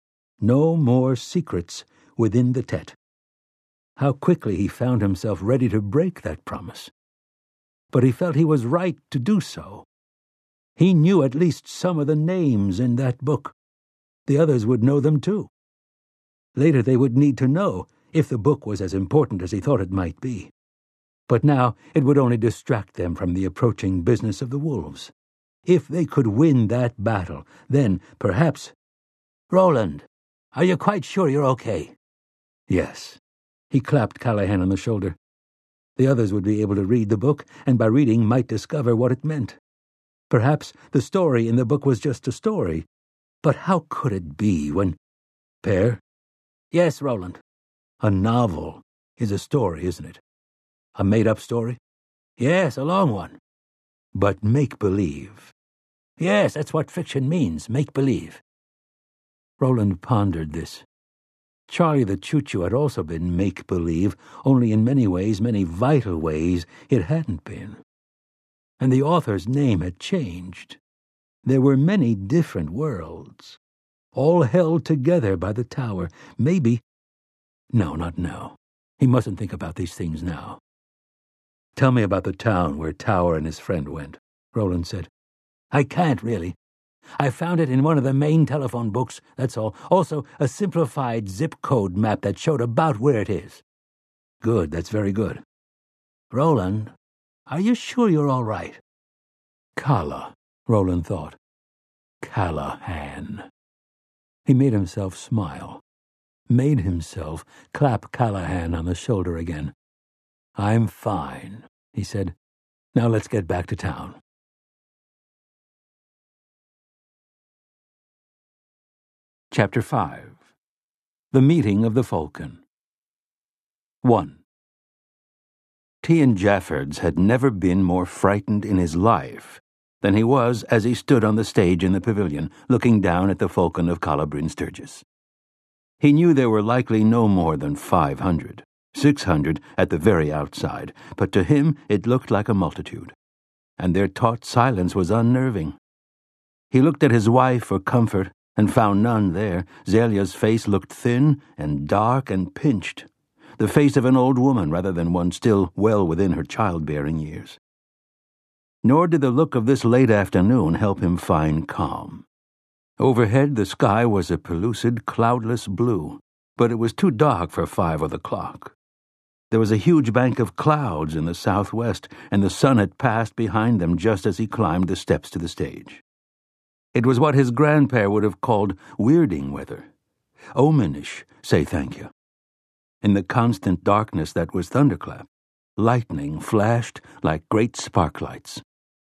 No more secrets within the Tet. How quickly he found himself ready to break that promise. But he felt he was right to do so. He knew at least some of the names in that book. The others would know them too. Later they would need to know if the book was as important as he thought it might be. But now it would only distract them from the approaching business of the wolves. If they could win that battle, then perhaps... "Roland, are you quite sure you're okay?" "Yes." He clapped Callahan on the shoulder. The others would be able to read the book, and by reading might discover what it meant. Perhaps the story in the book was just a story. But how could it be when... "Pear?" "Yes, Roland." "A novel is a story, isn't it? A made-up story?" "Yes, a long one." "But make-believe." "Yes, that's what fiction means, make-believe." Roland pondered this. Charlie the Choo-Choo had also been make-believe, only in many ways, many vital ways, it hadn't been. And the author's name had changed. There were many different worlds, all held together by the tower. Maybe... No, not now. He mustn't think about these things now. "Tell me about the town where Tower and his friend went," Roland said. "I can't, really. I found it in one of the main telephone books, that's all. Also, a simplified zip code map that showed about where it is." "Good, that's very good." "Roland, are you sure you're all right?" Kala, Roland thought. Callahan. He made himself smile. Made himself clap Callahan on the shoulder again. "I'm fine," he said. "Now let's get back to town." Chapter five. The Meeting of the Falcon. one. Tian Jeffords had never been more frightened in his life than he was as he stood on the stage in the pavilion, looking down at the Falcon of Calla Bryn Sturgis. He knew there were likely no more than five hundred, six hundred at the very outside, but to him it looked like a multitude, and their taut silence was unnerving. He looked at his wife for comfort and found none there. Zelia's face looked thin and dark and pinched, the face of an old woman rather than one still well within her childbearing years. Nor did the look of this late afternoon help him find calm. Overhead the sky was a pellucid, cloudless blue, but it was too dark for five of the clock. There was a huge bank of clouds in the southwest, and the sun had passed behind them just as he climbed the steps to the stage. It was what his grandpère would have called weirding weather. Omenish, say thank you. In the constant darkness that was thunderclap, lightning flashed like great sparklights.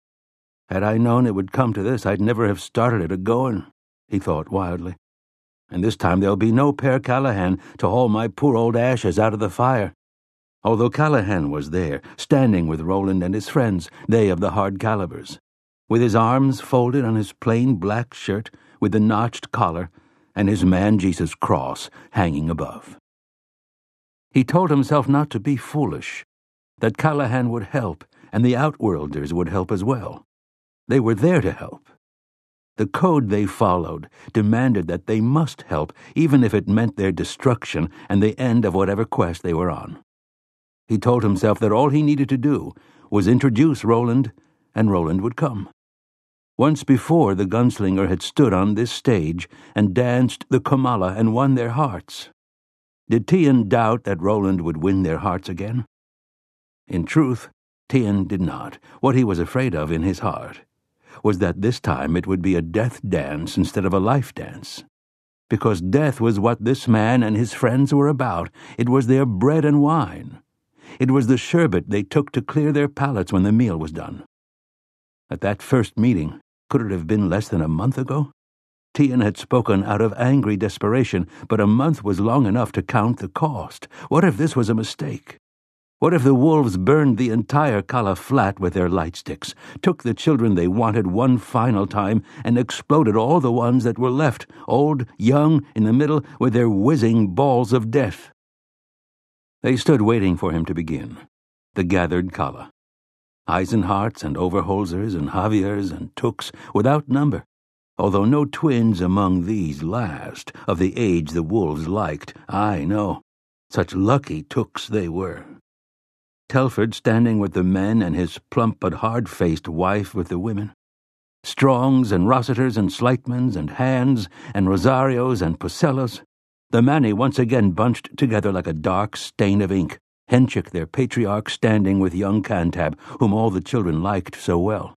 Had I known it would come to this, I'd never have started it a-going, he thought wildly. And this time there'll be no Père Callahan to haul my poor old ashes out of the fire. Although Callahan was there, standing with Roland and his friends, they of the hard calibers, with his arms folded on his plain black shirt with the notched collar and his man-Jesus cross hanging above. He told himself not to be foolish, that Callahan would help and the Outworlders would help as well. They were there to help. The code they followed demanded that they must help, even if it meant their destruction and the end of whatever quest they were on. He told himself that all he needed to do was introduce Roland, and Roland would come. Once before, the gunslinger had stood on this stage and danced the Kamala and won their hearts. Did Tian doubt that Roland would win their hearts again? In truth, Tian did not. What he was afraid of in his heart was that this time it would be a death dance instead of a life dance. because death was what this man and his friends were about. It was their bread and wine. It was the sherbet they took to clear their palates when the meal was done. At that first meeting, could it have been less than a month ago? Tian had spoken out of angry desperation, but a month was long enough to count the cost. What if this was a mistake? What if the wolves burned the entire Kala flat with their light sticks, took the children they wanted one final time, and exploded all the ones that were left, old, young, in the middle, with their whizzing balls of death? They stood waiting for him to begin, the gathered Kala. Eisenharts and Overholzers and Javiers and Tooks without number, although no twins among these last, of the age the wolves liked. I know. Such lucky Tooks they were. Telford standing with the men and his plump but hard-faced wife with the women. Strongs and Rossiters and Slightmans and Hands and Rosarios and Pucellas. The Manny once again bunched together like a dark stain of ink. Henchik, their patriarch, standing with young Cantab, whom all the children liked so well.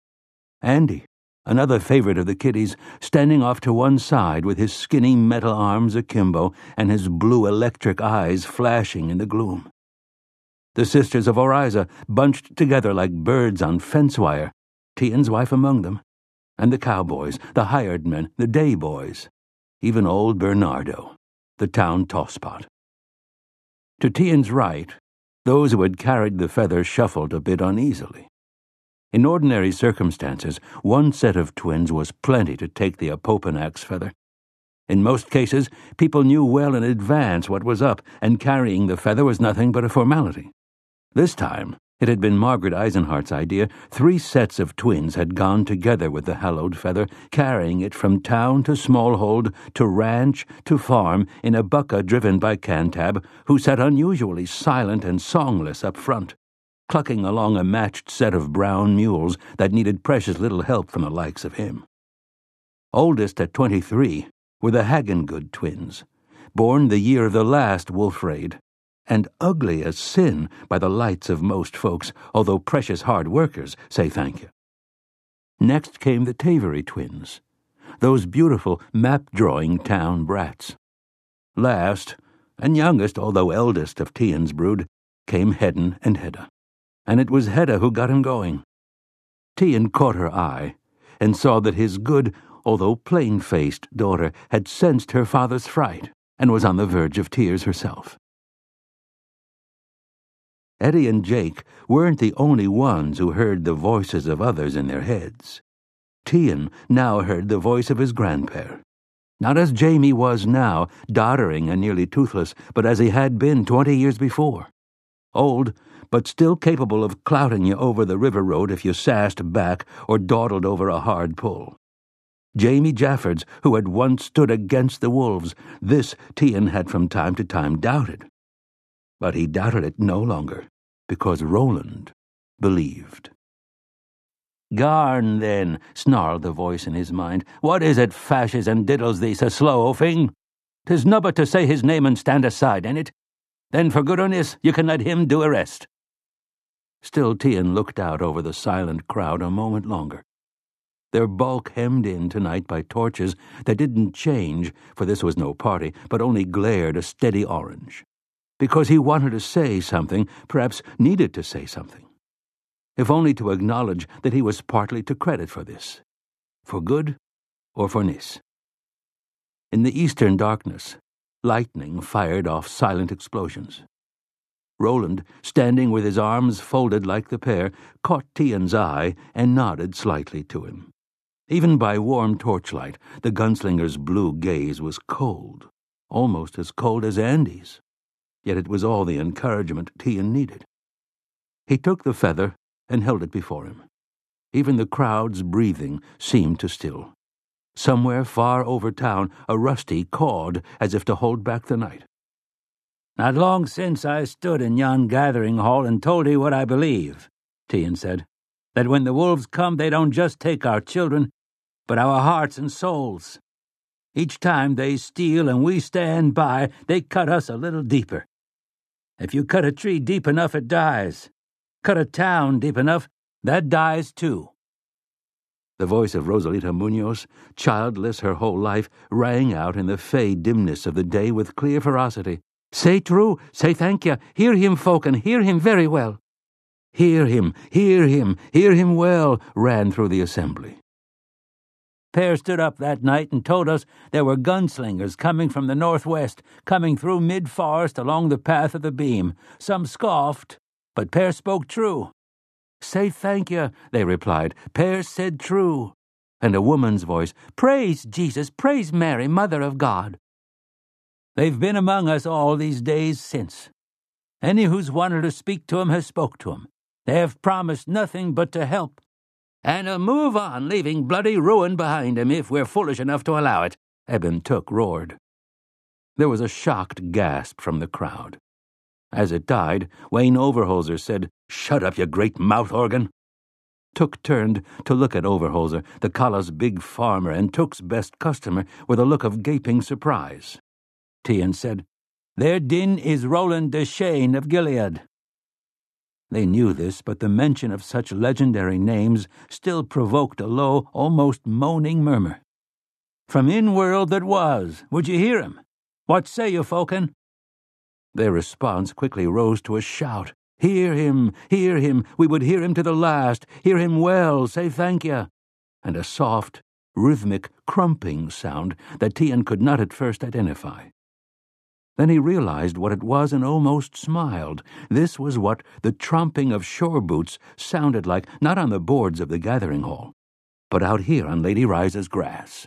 Andy, another favorite of the kiddies, standing off to one side with his skinny metal arms akimbo and his blue electric eyes flashing in the gloom. The sisters of Oriza bunched together like birds on fence wire, Tian's wife among them, and the cowboys, the hired men, the day boys, even old Bernardo, the town tosspot. To Tian's right, those who had carried the feather shuffled a bit uneasily. In ordinary circumstances, one set of twins was plenty to take the Apopanax feather. In most cases, people knew well in advance what was up, and carrying the feather was nothing but a formality. This time, it had been Margaret Eisenhart's idea. Three sets of twins had gone together with the hallowed feather, carrying it from town to Smallhold, to ranch, to farm, in a bucka driven by Cantab, who sat unusually silent and songless up front, clucking along a matched set of brown mules that needed precious little help from the likes of him. Oldest at twenty-three were the Hagengood twins, born the year of the last wolf raid, and ugly as sin by the lights of most folks, although precious hard workers, say thank you. Next came the Tavery twins, those beautiful map-drawing town brats. Last, and youngest, although eldest of Tian's brood, came Hedden and Hedda, and it was Hedda who got him going. Tian caught her eye, and saw that his good, although plain-faced daughter had sensed her father's fright, and was on the verge of tears herself. Eddie and Jake weren't the only ones who heard the voices of others in their heads. Tian now heard the voice of his grandpère. Not as Jamie was now, doddering and nearly toothless, but as he had been twenty years before. Old, but still capable of clouting you over the river road if you sassed back or dawdled over a hard pull. Jamie Jaffords, who had once stood against the wolves, this Tian had from time to time doubted. But he doubted it no longer, because Roland believed. "Garn, then," snarled the voice in his mind. "What is it fashes and diddles thee so slow, O Fing? 'Tis nobbut to say his name and stand aside, ain't it? Then for goodness you can let him do a rest." Still Tian looked out over the silent crowd a moment longer. Their bulk hemmed in tonight by torches that didn't change, for this was no party, but only glared a steady orange. Because he wanted to say something, perhaps needed to say something. If only to acknowledge that he was partly to credit for this. For good or for nis. In the eastern darkness, lightning fired off silent explosions. Roland, standing with his arms folded like the pair, caught Tian's eye and nodded slightly to him. Even by warm torchlight, the gunslinger's blue gaze was cold, almost as cold as Andy's. Yet it was all the encouragement Tian needed. He took the feather and held it before him. Even the crowd's breathing seemed to still. Somewhere far over town, a Rusty cawed as if to hold back the night. "Not long since I stood in yon gathering hall and told ye what I believe," Tian said, "that when the wolves come they don't just take our children, but our hearts and souls. Each time they steal and we stand by, they cut us a little deeper. If you cut a tree deep enough, it dies. Cut a town deep enough, that dies too." The voice of Rosalita Munoz, childless her whole life, rang out in the fey dimness of the day with clear ferocity. "Say true, say thank you, hear him, folk, and hear him very well." "Hear him, hear him, hear him well," ran through the assembly. "Per stood up that night and told us there were gunslingers coming from the northwest, coming through mid-forest along the path of the beam. Some scoffed, but Per spoke true." "Say thank you," they replied. "Per said true." And a woman's voice, "Praise Jesus, praise Mary, Mother of God." They've been among us all these days since. Any who's wanted to speak to 'em has spoke to 'em. They have promised nothing but to help. And a move on, leaving bloody ruin behind him if we're foolish enough to allow it," Eben Took roared. There was a shocked gasp from the crowd. As it died, Wayne Overholser said, "Shut up, you great mouth organ." Took turned to look at Overholser, the Kala's big farmer and Took's best customer, with a look of gaping surprise. Tian said, "Their din is Roland Deschain of Gilead." They knew this, but the mention of such legendary names still provoked a low, almost moaning murmur. "From in-world that was, would you hear him? What say you, Folken?" Their response quickly rose to a shout. "Hear him, hear him, we would hear him to the last, hear him well, say thank you," and a soft, rhythmic crumping sound that Tian could not at first identify. Then he realized what it was and almost smiled. This was what the tromping of shore boots sounded like, not on the boards of the gathering hall, but out here on Lady Riza's grass.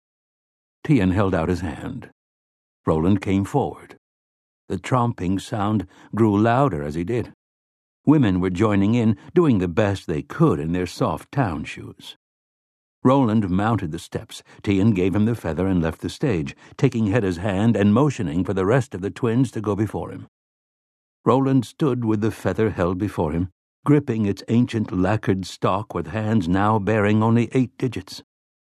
Tian held out his hand. Roland came forward. The tromping sound grew louder as he did. Women were joining in, doing the best they could in their soft town shoes. Roland mounted the steps. Tian gave him the feather and left the stage, taking Hedda's hand and motioning for the rest of the twins to go before him. Roland stood with the feather held before him, gripping its ancient lacquered stalk with hands now bearing only eight digits.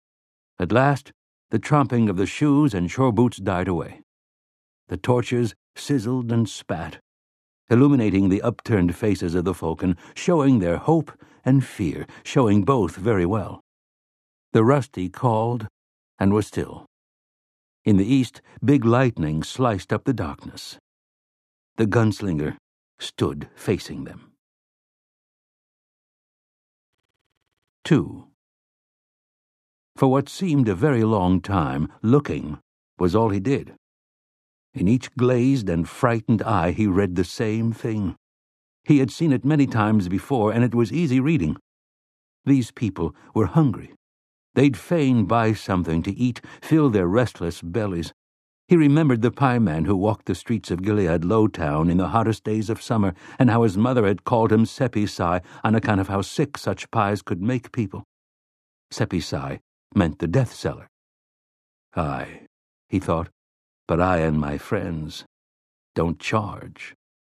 At last, the tromping of the shoes and shore boots died away. The torches sizzled and spat, illuminating the upturned faces of the Folken, showing their hope and fear, showing both very well. The Rusty called and was still. In the east, big lightning sliced up the darkness. The gunslinger stood facing them. Two. For what seemed a very long time, looking was all he did. In each glazed and frightened eye he read the same thing. He had seen it many times before, and it was easy reading. These people were hungry. They'd fain buy something to eat, fill their restless bellies. He remembered the pieman who walked the streets of Gilead Lowtown in the hottest days of summer, and how his mother had called him Sepi-Sai on account of how sick such pies could make people. Sepi-Sai meant the death seller. Aye, he thought, but I and my friends don't charge.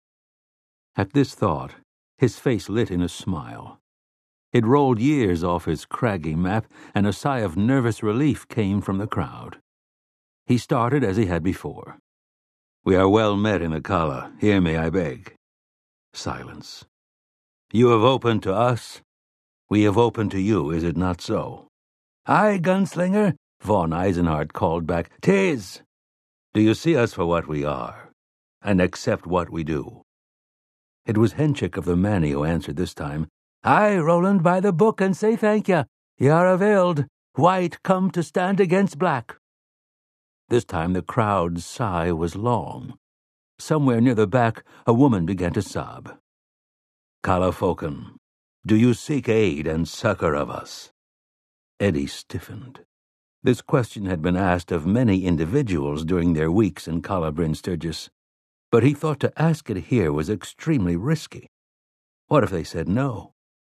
At this thought, his face lit in a smile. It rolled years off his craggy map, and a sigh of nervous relief came from the crowd. He started as he had before. "We are well met in the Kala. Hear me, I beg." Silence. "You have opened to us. We have opened to you, is it not so?" "Aye, gunslinger," Von Eisenhardt called back. "'Tis." "Do you see us for what we are, and accept what we do?" It was Henchik of the Manny who answered this time. "Aye, Roland, by the book, and say thank ye. Ye are availed. White come to stand against black." This time the crowd's sigh was long. Somewhere near the back, a woman began to sob. "Kala Folken, do you seek aid and succor of us?" Eddie stiffened. This question had been asked of many individuals during their weeks in Kala Bryn Sturgis, but he thought to ask it here was extremely risky. What if they said no?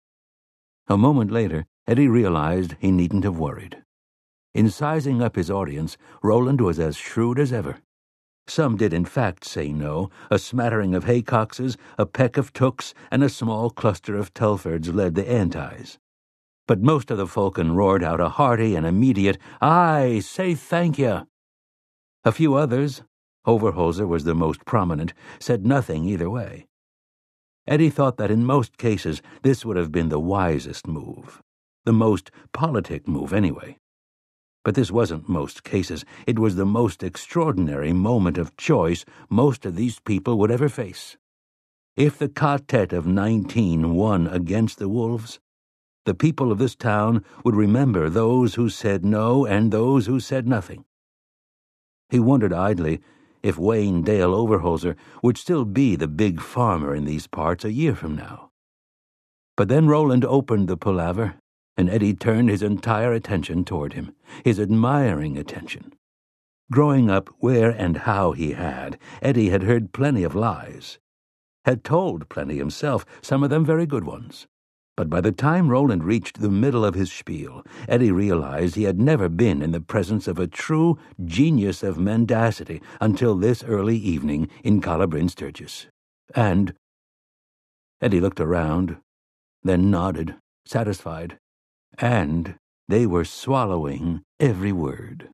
A moment later, Eddie realized he needn't have worried. In sizing up his audience, Roland was as shrewd as ever. Some did in fact say no. A smattering of Haycoxes, a peck of Tooks, and a small cluster of Telfords led the antis. But most of the Folken roared out a hearty and immediate, "Aye, say thank ye." A few others, Overholser was the most prominent, said nothing either way. Eddie thought that in most cases this would have been the wisest move. the most politic move anyway. But this wasn't most cases. It was the most extraordinary moment of choice most of these people would ever face. If the quartet of nineteen won against the wolves, the people of this town would remember those who said no and those who said nothing. He wondered idly if Wayne Dale Overholser would still be the big farmer in these parts a year from now. But then Roland opened the palaver, and Eddie turned his entire attention toward him, his admiring attention. Growing up where and how he had, Eddie had heard plenty of lies, had told plenty himself, some of them very good ones. But by the time Roland reached the middle of his spiel, Eddie realized he had never been in the presence of a true genius of mendacity until this early evening in Calla Bryn Sturgis. And Eddie looked around, then nodded, satisfied, and they were swallowing every word.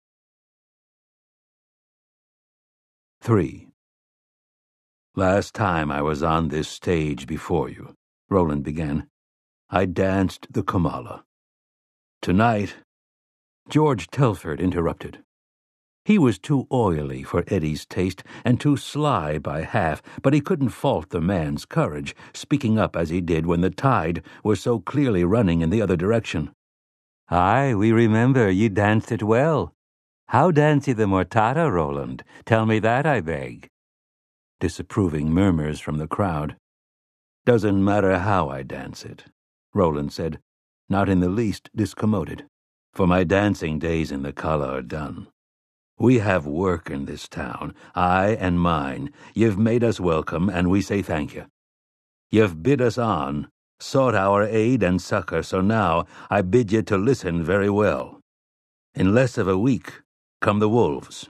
Three. Last time I was on this stage before you, Roland began, I danced the Kamala. Tonight, George Telford interrupted. He was too oily for Eddie's taste and too sly by half, but he couldn't fault the man's courage, speaking up as he did when the tide was so clearly running in the other direction. Aye, we remember you danced it well. How dance ye the Mortata, Roland? Tell me that, I beg. Disapproving murmurs from the crowd. Doesn't matter how I dance it, Roland said, not in the least discommoded, for my dancing days in the Calla are done. We have work in this town, I and mine. You've made us welcome, and we say thank you. You've bid us on, sought our aid and succor, so now I bid you to listen very well. In less of a week come the wolves.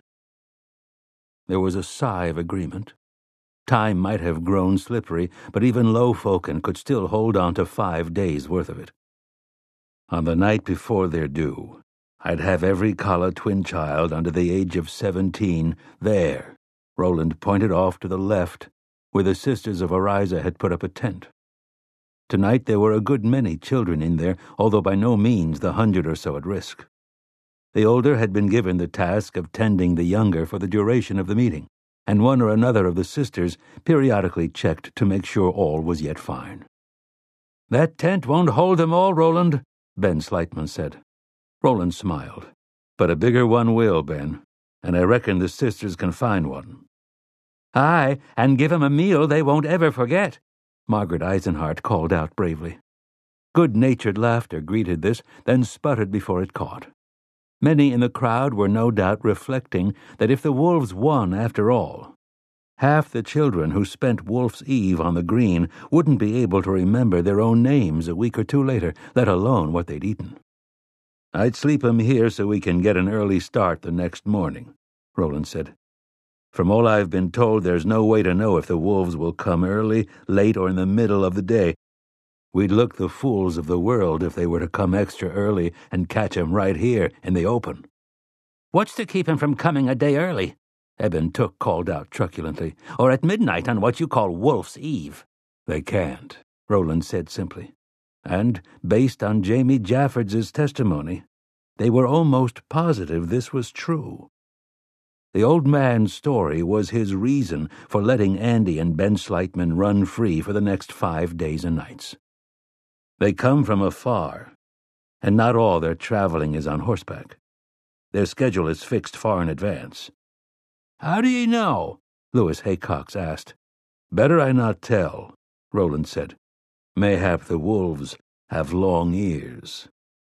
There was a sigh of agreement. Time might have grown slippery, but even Lowfoken could still hold on to five days' worth of it. On the night before their due, I'd have every Calla twin child under the age of seventeen there. Roland pointed off to the left, where the Sisters of Ariza had put up a tent. Tonight there were a good many children in there, although by no means the hundred or so at risk. The older had been given the task of tending the younger for the duration of the meeting, and one or another of the sisters periodically checked to make sure all was yet fine. "That tent won't hold them all, Roland," Ben Slightman said. Roland smiled. "But a bigger one will, Ben, and I reckon the sisters can find one." "Aye, and give 'em a meal they won't ever forget," Margaret Eisenhart called out bravely. Good-natured laughter greeted this, then sputtered before it caught. Many in the crowd were no doubt reflecting that if the wolves won after all, half the children who spent Wolf's Eve on the green wouldn't be able to remember their own names a week or two later, let alone what they'd eaten. "I'd sleep 'em here so we can get an early start the next morning," Roland said. "From all I've been told, there's no way to know if the wolves will come early, late, or in the middle of the day. We'd look the fools of the world if they were to come extra early and catch 'em right here in the open." "What's to keep 'em from coming a day early?" Eben Took called out truculently. "Or at midnight on what you call Wolf's Eve?" "They can't," Roland said simply. And, based on Jamie Jaffords' testimony, they were almost positive this was true. The old man's story was his reason for letting Andy and Ben Slightman run free for the next five days and nights. They come from afar, and not all their traveling is on horseback. Their schedule is fixed far in advance. "How do ye know?" Louis Haycox asked. "Better I not tell," Roland said. "Mayhap the wolves have long ears."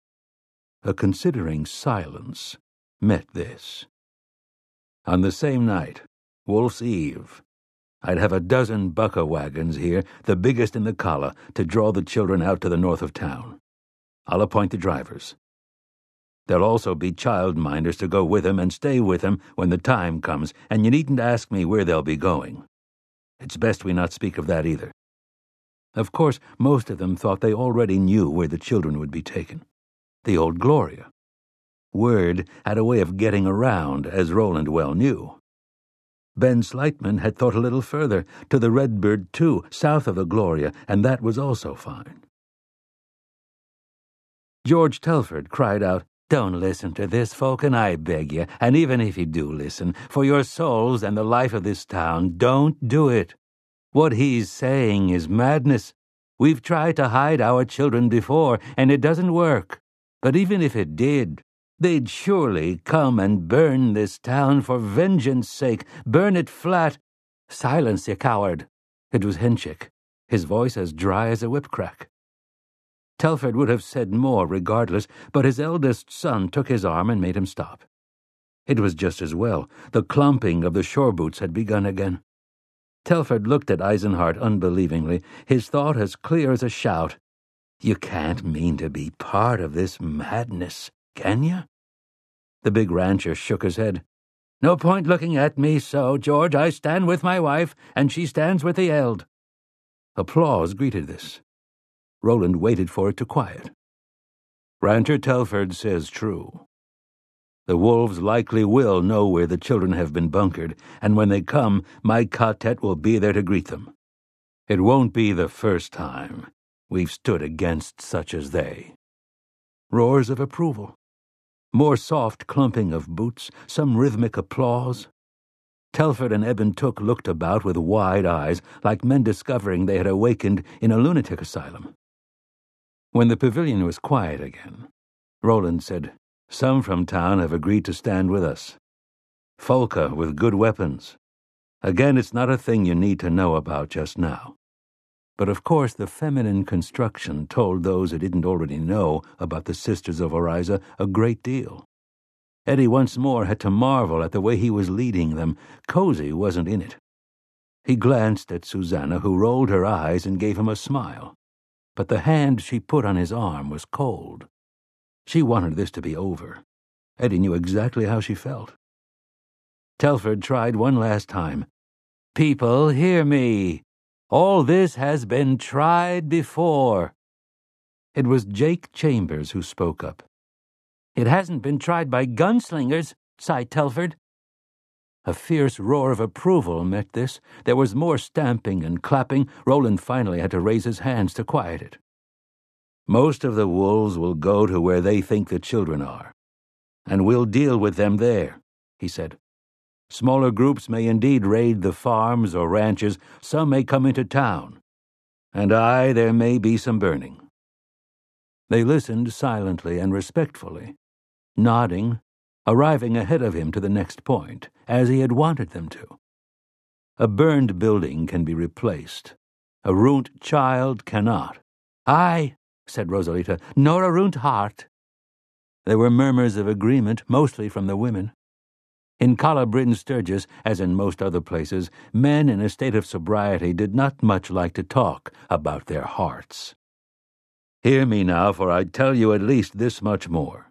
A considering silence met this. On the same night, Wolf's Eve, I'd have a dozen bucka wagons here, the biggest in the Calla, to draw the children out to the north of town. I'll appoint the drivers. There'll also be child-minders to go with them and stay with them when the time comes, and you needn't ask me where they'll be going. It's best we not speak of that either. Of course, most of them thought they already knew where the children would be taken. The Old Gloria. Word had a way of getting around, as Roland well knew. Ben Slightman had thought a little further, to the Redbird, too, south of the Gloria, and that was also fine. George Telford cried out, "Don't listen to this, Falcon, I beg you, and even if you do listen, for your souls and the life of this town, don't do it. What he's saying is madness. We've tried to hide our children before, and it doesn't work. But even if it did, they'd surely come and burn this town for vengeance' sake, burn it flat." "Silence, you coward!" It was Henchik, his voice as dry as a whip-crack. Telford would have said more regardless, but his eldest son took his arm and made him stop. It was just as well. The clumping of the shore boots had begun again. Telford looked at Eisenhart unbelievingly, his thought as clear as a shout. "You can't mean to be part of this madness, can you?" The big rancher shook his head. "No point looking at me so, George. I stand with my wife, and she stands with the eld." Applause greeted this. Roland waited for it to quiet. "Rancher Telford says true. The wolves likely will know where the children have been bunkered, and when they come, my quartet will be there to greet them. It won't be the first time we've stood against such as they." Roars of approval. More soft clumping of boots, some rhythmic applause. Telford and Eben Took looked about with wide eyes, like men discovering they had awakened in a lunatic asylum. When the pavilion was quiet again, Roland said, "Some from town have agreed to stand with us. Folka with good weapons. Again, it's not a thing you need to know about just now. But of course the feminine construction told those who didn't already know about the Sisters of Oriza a great deal. Eddie once more had to marvel at the way he was leading them. Cozy wasn't in it. He glanced at Susanna, who rolled her eyes and gave him a smile. But the hand she put on his arm was cold. She wanted this to be over. Eddie knew exactly how she felt. Telford tried one last time. "People, hear me. All this has been tried before." It was Jake Chambers who spoke up. "It hasn't been tried by gunslingers," sighed Telford. A fierce roar of approval met this. There was more stamping and clapping. Roland finally had to raise his hands to quiet it. "Most of the wolves will go to where they think the children are, and we'll deal with them there," he said. "Smaller groups may indeed raid the farms or ranches. Some may come into town. And aye, there may be some burning." They listened silently and respectfully, nodding, arriving ahead of him to the next point, as he had wanted them to. A burned building can be replaced. A ruined child cannot. "Aye," said Rosalita, "nor a ruined heart." There were murmurs of agreement, mostly from the women. In Cala Bryn Sturgis, as in most other places, men in a state of sobriety did not much like to talk about their hearts. "Hear me now, for I tell you at least this much more.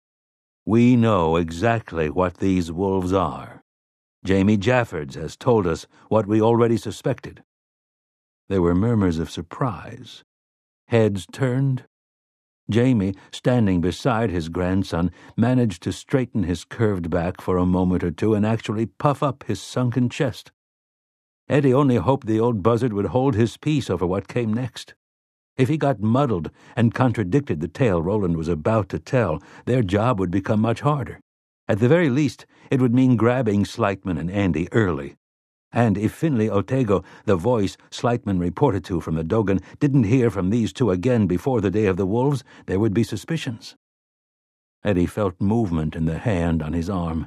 We know exactly what these wolves are. Jamie Jaffords has told us what we already suspected." There were murmurs of surprise. Heads turned. Jamie, standing beside his grandson, managed to straighten his curved back for a moment or two and actually puff up his sunken chest. Eddie only hoped the old buzzard would hold his peace over what came next. If he got muddled and contradicted the tale Roland was about to tell, their job would become much harder. At the very least, it would mean grabbing Slightman and Andy early. And if Finley Otego, the voice Slightman reported to from the Dogan, didn't hear from these two again before the day of the wolves, there would be suspicions. Eddie felt movement in the hand on his arm.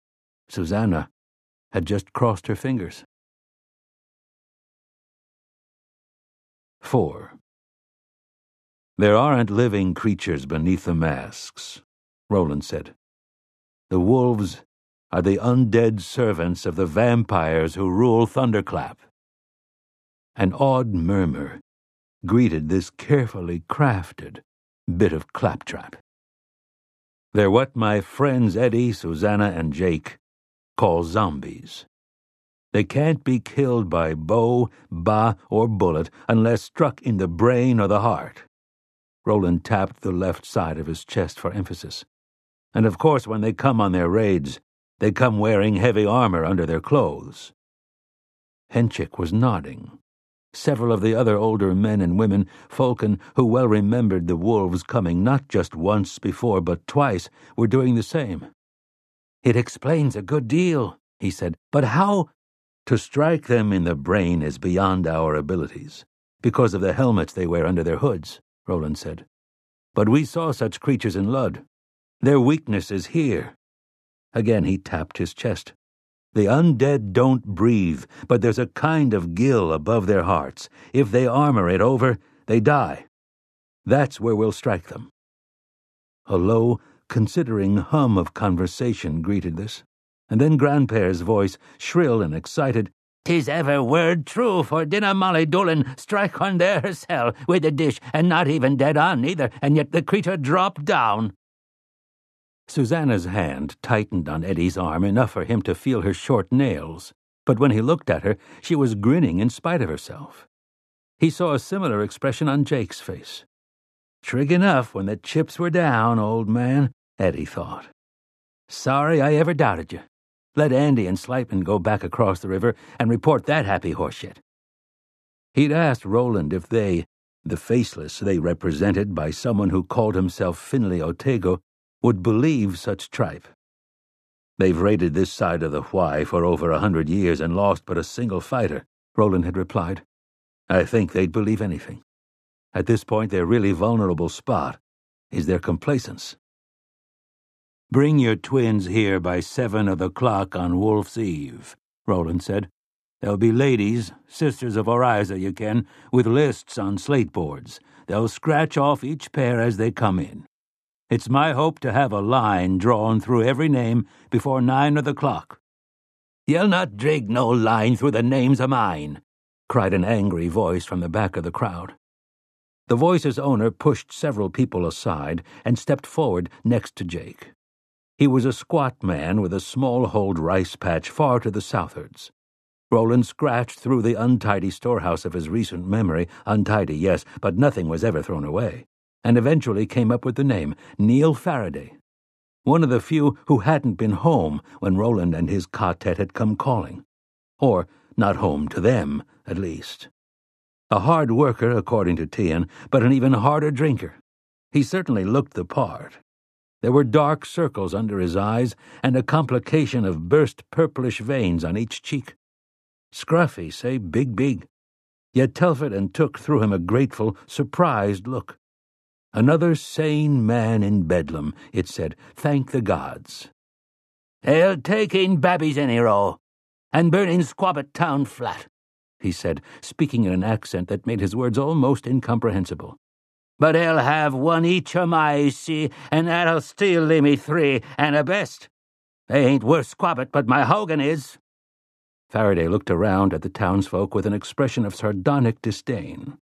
Susanna had just crossed her fingers. Four. "There aren't living creatures beneath the masks," Roland said. "The wolves are the undead servants of the vampires who rule Thunderclap." An odd murmur greeted this carefully crafted bit of claptrap. "They're what my friends Eddie, Susanna, and Jake call zombies. They can't be killed by bow, ba, or bullet unless struck in the brain or the heart." Roland tapped the left side of his chest for emphasis. "And of course when they come on their raids, they come wearing heavy armor under their clothes." Henchik was nodding. Several of the other older men and women, Falcon, who well remembered the wolves coming not just once before but twice, were doing the same. "It explains a good deal," he said, "but how—" "To strike them in the brain is beyond our abilities, because of the helmets they wear under their hoods," Roland said. "But we saw such creatures in Lud. Their weakness is here." Again he tapped his chest. "The undead don't breathe, but there's a kind of gill above their hearts. If they armor it over, they die. That's where we'll strike them." A low, considering hum of conversation greeted this, and then Grandpare's voice, shrill and excited, "'Tis ever word true, for dinna Molly Doolin strike on there hersel with the dish, and not even dead on either, and yet the creature dropped down." Susanna's hand tightened on Eddie's arm enough for him to feel her short nails, but when he looked at her, she was grinning in spite of herself. He saw a similar expression on Jake's face. "Trig enough when the chips were down, old man," Eddie thought. "Sorry I ever doubted you. Let Andy and Slightman go back across the river and report that happy horseshit." He'd asked Roland if they, the faceless they represented by someone who called himself Finlay Otago, would believe such tripe. "They've raided this side of the Wye for over a hundred years and lost but a single fighter," Roland had replied. "I think they'd believe anything. At this point, their really vulnerable spot is their complacence." "Bring your twins here by seven of the clock on Wolf's Eve," Roland said. "There'll be ladies, sisters of Oriza, you ken, with lists on slate boards. They'll scratch off each pair as they come in. It's my hope to have a line drawn through every name before nine of the clock." "Ye'll not drig no line through the names of mine," cried an angry voice from the back of the crowd. The voice's owner pushed several people aside and stepped forward next to Jake. He was a squat man with a small-holed rice patch far to the southwards. Roland scratched through the untidy storehouse of his recent memory, untidy, yes, but nothing was ever thrown away, and eventually came up with the name, Neil Faraday, one of the few who hadn't been home when Roland and his quartet had come calling. Or not home to them, at least. A hard worker, according to Tian, but an even harder drinker. He certainly looked the part. There were dark circles under his eyes and a complication of burst purplish veins on each cheek. Scruffy, say big, big. Yet Telford and Took threw him a grateful, surprised look. Another sane man in Bedlam, it said. Thank the gods. "They'll take in babbies any row, and burn in Squabbit town flat," he said, speaking in an accent that made his words almost incomprehensible. "But they'll have one each o' my, see, and that'll still lay me three, and a best. They ain't worth Squabbit, but my Hogan is." Faraday looked around at the townsfolk with an expression of sardonic disdain.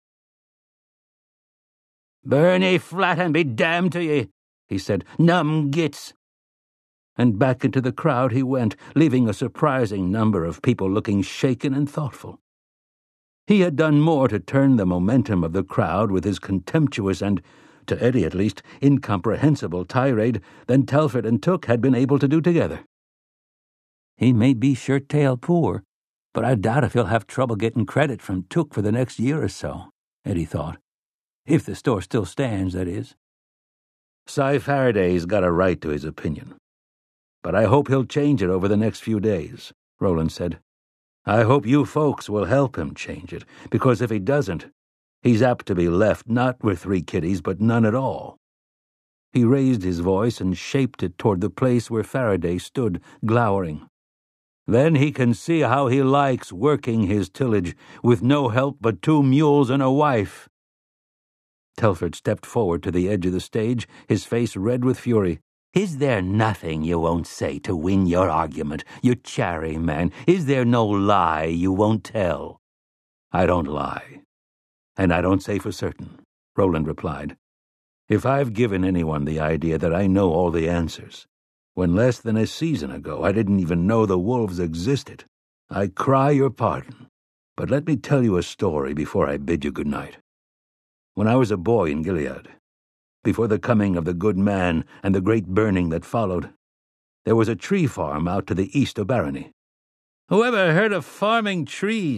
"Burn ye flat and be damned to ye," he said. "Numb gits." And back into the crowd he went, leaving a surprising number of people looking shaken and thoughtful. He had done more to turn the momentum of the crowd with his contemptuous and, to Eddie at least, incomprehensible tirade than Telford and Took had been able to do together. "He may be shirt-tail poor, but I doubt if he'll have trouble getting credit from Took for the next year or so," Eddie thought. "If the store still stands, that is." Cy Faraday's got a right to his opinion. "But I hope he'll change it over the next few days," Roland said. "I hope you folks will help him change it, because if he doesn't, he's apt to be left not with three kiddies, but none at all." He raised his voice and shaped it toward the place where Faraday stood, glowering. "Then he can see how he likes working his tillage, with no help but two mules and a wife." Telford stepped forward to the edge of the stage, his face red with fury. "Is there nothing you won't say to win your argument, you chary man? Is there no lie you won't tell?" "I don't lie, and I don't say for certain," Roland replied. "If I've given anyone the idea that I know all the answers, when less than a season ago I didn't even know the wolves existed, I cry your pardon. But let me tell you a story before I bid you good night. When I was a boy in Gilead, before the coming of the good man and the great burning that followed, there was a tree farm out to the east of Barony." "Whoever heard of farming trees?"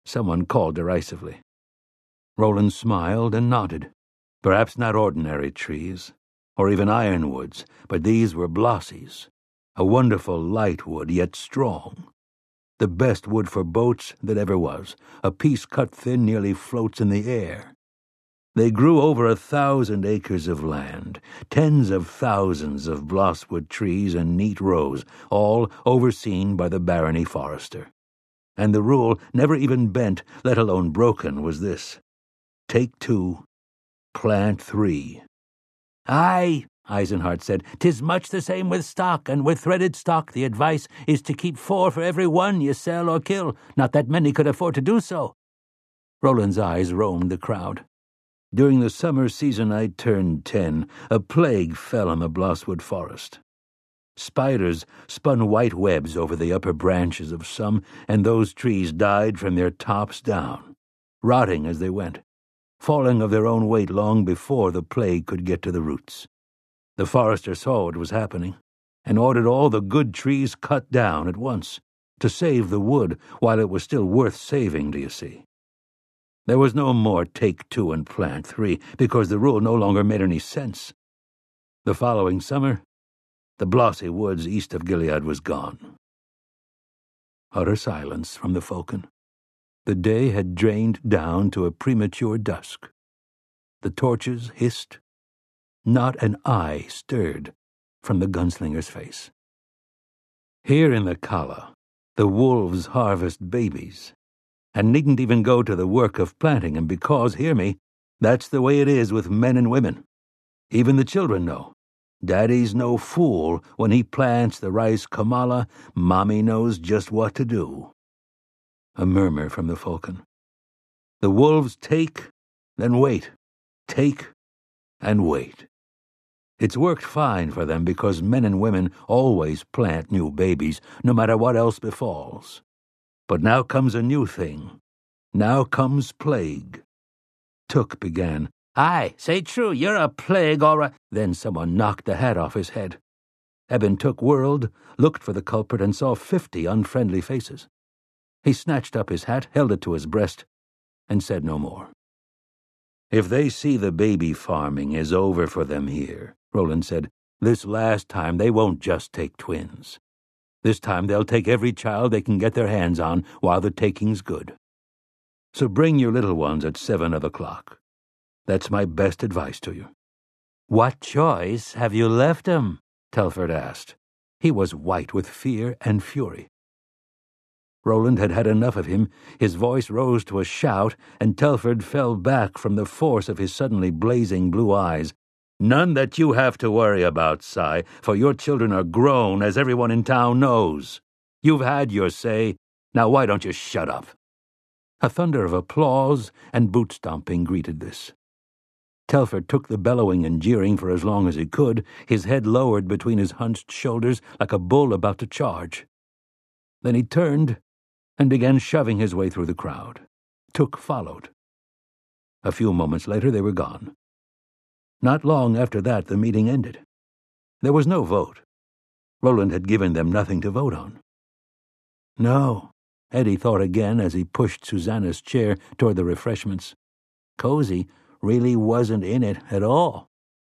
Someone called derisively. Roland smiled and nodded. Perhaps not ordinary trees, or even ironwoods, but these were blossies, a wonderful light wood, yet strong. The best wood for boats that ever was. A piece cut thin nearly floats in the air. They grew over a thousand acres of land, tens of thousands of blosswood trees in neat rows, all overseen by the barony forester. And the rule, never even bent, let alone broken, was this: take two, plant three. Aye, Eisenhart said, "'tis much the same with stock, and with threaded stock the advice is to keep four for every one you sell or kill. Not that many could afford to do so." Roland's eyes roamed the crowd. During the summer season I turned ten, a plague fell on the Blosswood forest. Spiders spun white webs over the upper branches of some, and those trees died from their tops down, rotting as they went, falling of their own weight long before the plague could get to the roots. The forester saw what was happening, and ordered all the good trees cut down at once, to save the wood while it was still worth saving, do you see? There was no more take two and plant three, because the rule no longer made any sense. The following summer, the blossy woods east of Gilead was gone. Utter silence from the Falcon. The day had drained down to a premature dusk. The torches hissed. Not an eye stirred from the gunslinger's face. Here in the Kala, the wolves harvest babies, and needn't even go to the work of planting them because, hear me, that's the way it is with men and women. Even the children know. Daddy's no fool. When he plants the rice Kamala, Mommy knows just what to do. A murmur from the Falcon. The wolves take, then wait. Take, and wait. It's worked fine for them because men and women always plant new babies, no matter what else befalls. But now comes a new thing. Now comes plague. Took began. "Aye, say true, you're a plague, all right." Then someone knocked the hat off his head. Eben Took whirled, looked for the culprit, and saw fifty unfriendly faces. He snatched up his hat, held it to his breast, and said no more. "If they see the baby farming is over for them here," Roland said, "this last time they won't just take twins. This time they'll take every child they can get their hands on while the taking's good. So bring your little ones at seven of the clock. That's my best advice to you." "What choice have you left 'em?" Telford asked. He was white with fear and fury. Roland had had enough of him. His voice rose to a shout, and Telford fell back from the force of his suddenly blazing blue eyes. "None that you have to worry about, Si, for your children are grown, as everyone in town knows. You've had your say. Now why don't you shut up?" A thunder of applause and boot-stomping greeted this. Telford took the bellowing and jeering for as long as he could, his head lowered between his hunched shoulders like a bull about to charge. Then he turned and began shoving his way through the crowd. Took followed. A few moments later they were gone. Not long after that the meeting ended. There was no vote. Roland had given them nothing to vote on. No, Eddie thought again as he pushed Susanna's chair toward the refreshments. Cozy really wasn't in it at all.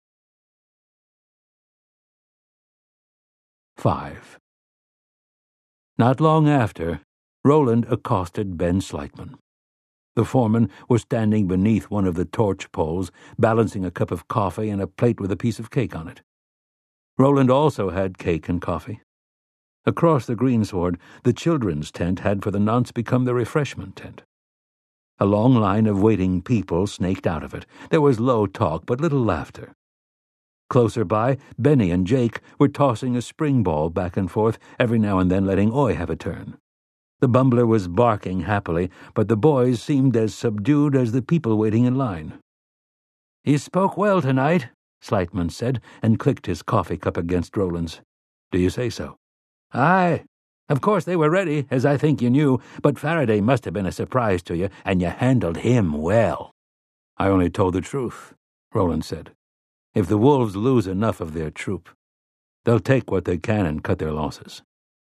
Five. Not long after, Roland accosted Ben Slightman. The foreman was standing beneath one of the torch poles, balancing a cup of coffee and a plate with a piece of cake on it. Roland also had cake and coffee. Across the greensward, the children's tent had for the nonce become the refreshment tent. A long line of waiting people snaked out of it. There was low talk, but little laughter. Closer by, Benny and Jake were tossing a spring ball back and forth, every now and then letting Oy have a turn. The bumbler was barking happily, but the boys seemed as subdued as the people waiting in line. "You spoke well tonight," Slightman said, and clicked his coffee cup against Roland's. "Do you say so?" "Aye. Of course they were ready, as I think you knew, but Faraday must have been a surprise to you, and you handled him well." "I only told the truth," Roland said. "If the wolves lose enough of their troop, they'll take what they can and cut their losses."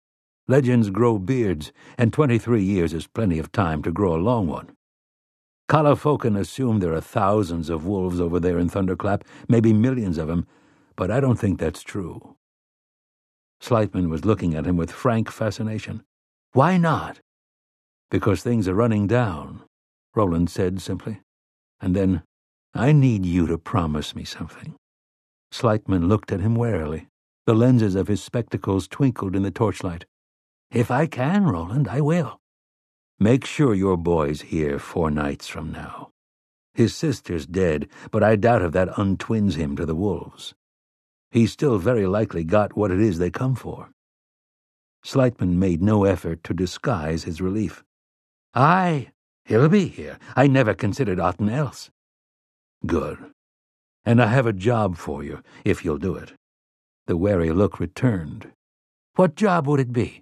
Legends grow beards, and twenty-three years is plenty of time to grow a long one. Calafocan assume there are thousands of wolves over there in Thunderclap, maybe millions of them, but I don't think that's true. Slightman was looking at him with frank fascination. Why not? Because things are running down, Roland said simply. And then, I need you to promise me something. Slightman looked at him warily. The lenses of his spectacles twinkled in the torchlight. If I can, Roland, I will. Make sure your boy's here four nights from now. His sister's dead, but I doubt if that untwins him to the wolves. He's still very likely got what it is they come for. Slightman made no effort to disguise his relief. Aye, he'll be here. I never considered aughtin' else. Good. And I have a job for you, if you'll do it. The wary look returned. What job would it be?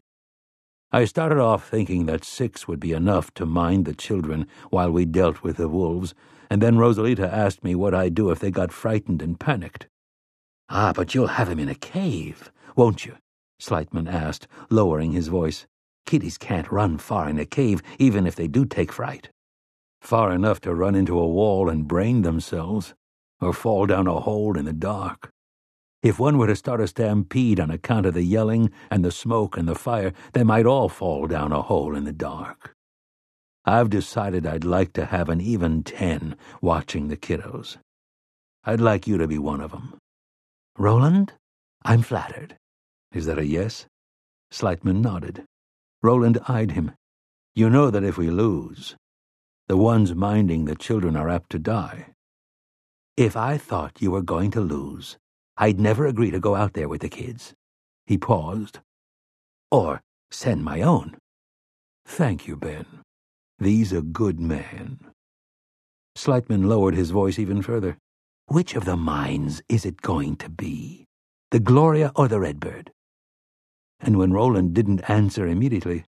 I started off thinking that six would be enough to mind the children while we dealt with the wolves, and then Rosalita asked me what I'd do if they got frightened and panicked. Ah, but you'll have him in a cave, won't you? Slightman asked, lowering his voice. Kiddies can't run far in a cave, even if they do take fright. Far enough to run into a wall and brain themselves, or fall down a hole in the dark. If one were to start a stampede on account of the yelling and the smoke and the fire, they might all fall down a hole in the dark. I've decided I'd like to have an even ten watching the kiddos. I'd like you to be one of them. Roland, I'm flattered. Is that a yes? Slightman nodded. Roland eyed him. You know that if we lose, the ones minding the children are apt to die. If I thought you were going to lose, I'd never agree to go out there with the kids. He paused. Or send my own. Thank you, Ben. These a good man. Slightman lowered his voice even further. Which of the mines is it going to be? The Gloria or the Redbird? And when Roland didn't answer immediately,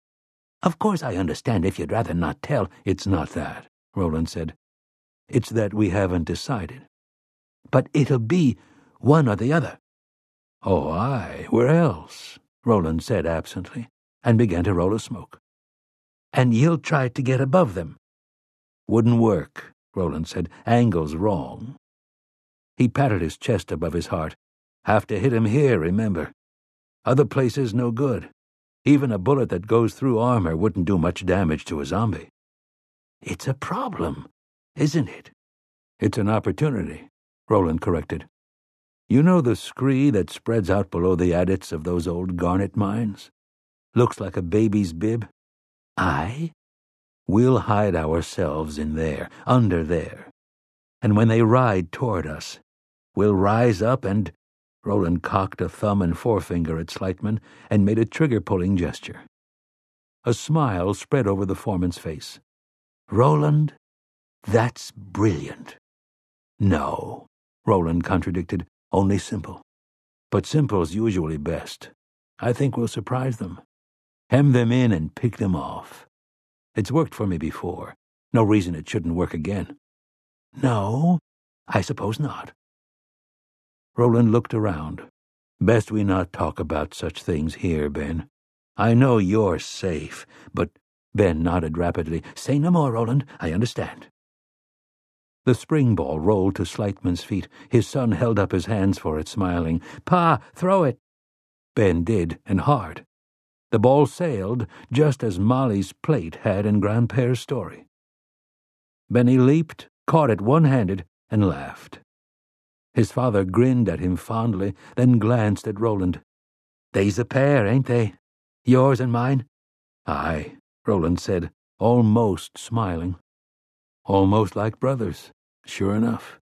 Of course I understand if you'd rather not tell. It's not that, Roland said. It's that we haven't decided. But it'll be one or the other. Oh, aye, where else? Roland said absently, and began to roll a smoke. And you'll try to get above them. Wouldn't work, Roland said. Angle's wrong. He patted his chest above his heart. Have to hit him here, remember. Other places no good. Even a bullet that goes through armor wouldn't do much damage to a zombie. It's a problem, isn't it? It's an opportunity, Roland corrected. You know the scree that spreads out below the adits of those old garnet mines? Looks like a baby's bib? Aye? We'll hide ourselves in there, under there. And when they ride toward us, we'll rise up and... Roland cocked a thumb and forefinger at Slightman and made a trigger-pulling gesture. A smile spread over the foreman's face. Roland, that's brilliant. No, Roland contradicted, only simple. But simple's usually best. I think we'll surprise them. Hem them in and pick them off. It's worked for me before. No reason it shouldn't work again. No, I suppose not. Roland looked around. Best we not talk about such things here, Ben. I know you're safe, but... Ben nodded rapidly. Say no more, Roland. I understand. The spring ball rolled to Slightman's feet. His son held up his hands for it, smiling. Pa, throw it. Ben did, and hard. The ball sailed, just as Molly's plate had in Grandpa's story. Benny leaped, caught it one-handed, and laughed. His father grinned at him fondly, then glanced at Roland. They's a pair, ain't they? Yours and mine? Aye, Roland said, almost smiling. Almost like brothers, sure enough.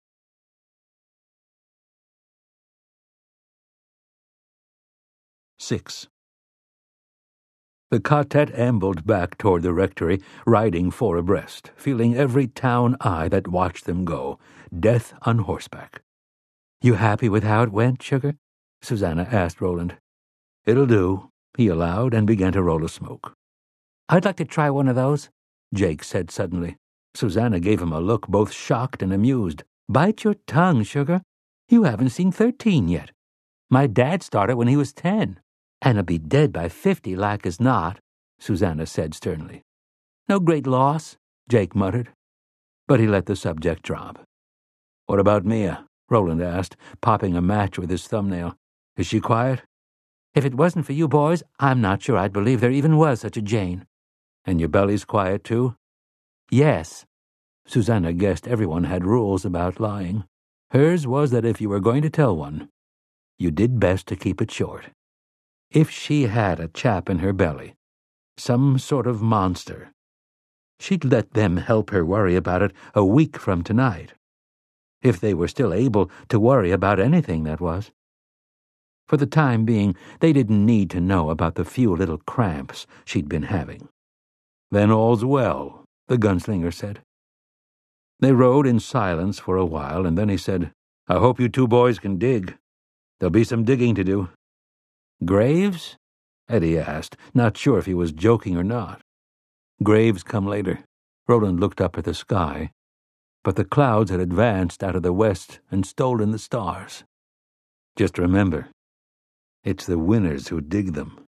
Six. The quartet ambled back toward the rectory, riding four abreast, feeling every town eye that watched them go, death on horseback. You happy with how it went, Sugar? Susanna asked Roland. It'll do, he allowed, and began to roll a smoke. I'd like to try one of those, Jake said suddenly. Susanna gave him a look both shocked and amused. Bite your tongue, Sugar. You haven't seen thirteen yet. My dad started when he was ten. "Anna be dead by fifty, like as not," Susanna said sternly. "No great loss," Jake muttered. But he let the subject drop. "What about Mia?" Roland asked, popping a match with his thumbnail. "Is she quiet?" "If it wasn't for you boys, I'm not sure I'd believe there even was such a Jane." "And your belly's quiet, too?" "Yes." Susanna guessed everyone had rules about lying. Hers was that if you were going to tell one, you did best to keep it short. If she had a chap in her belly, some sort of monster, she'd let them help her worry about it a week from tonight. If they were still able to worry about anything, that was. For the time being, they didn't need to know about the few little cramps she'd been having. "Then all's well," the gunslinger said. They rode in silence for a while, and then he said, "I hope you two boys can dig. There'll be some digging to do." "Graves?" Eddie asked, not sure if he was joking or not. "Graves come later." Roland looked up at the sky, but the clouds had advanced out of the west and stolen the stars. "Just remember, it's the winners who dig them."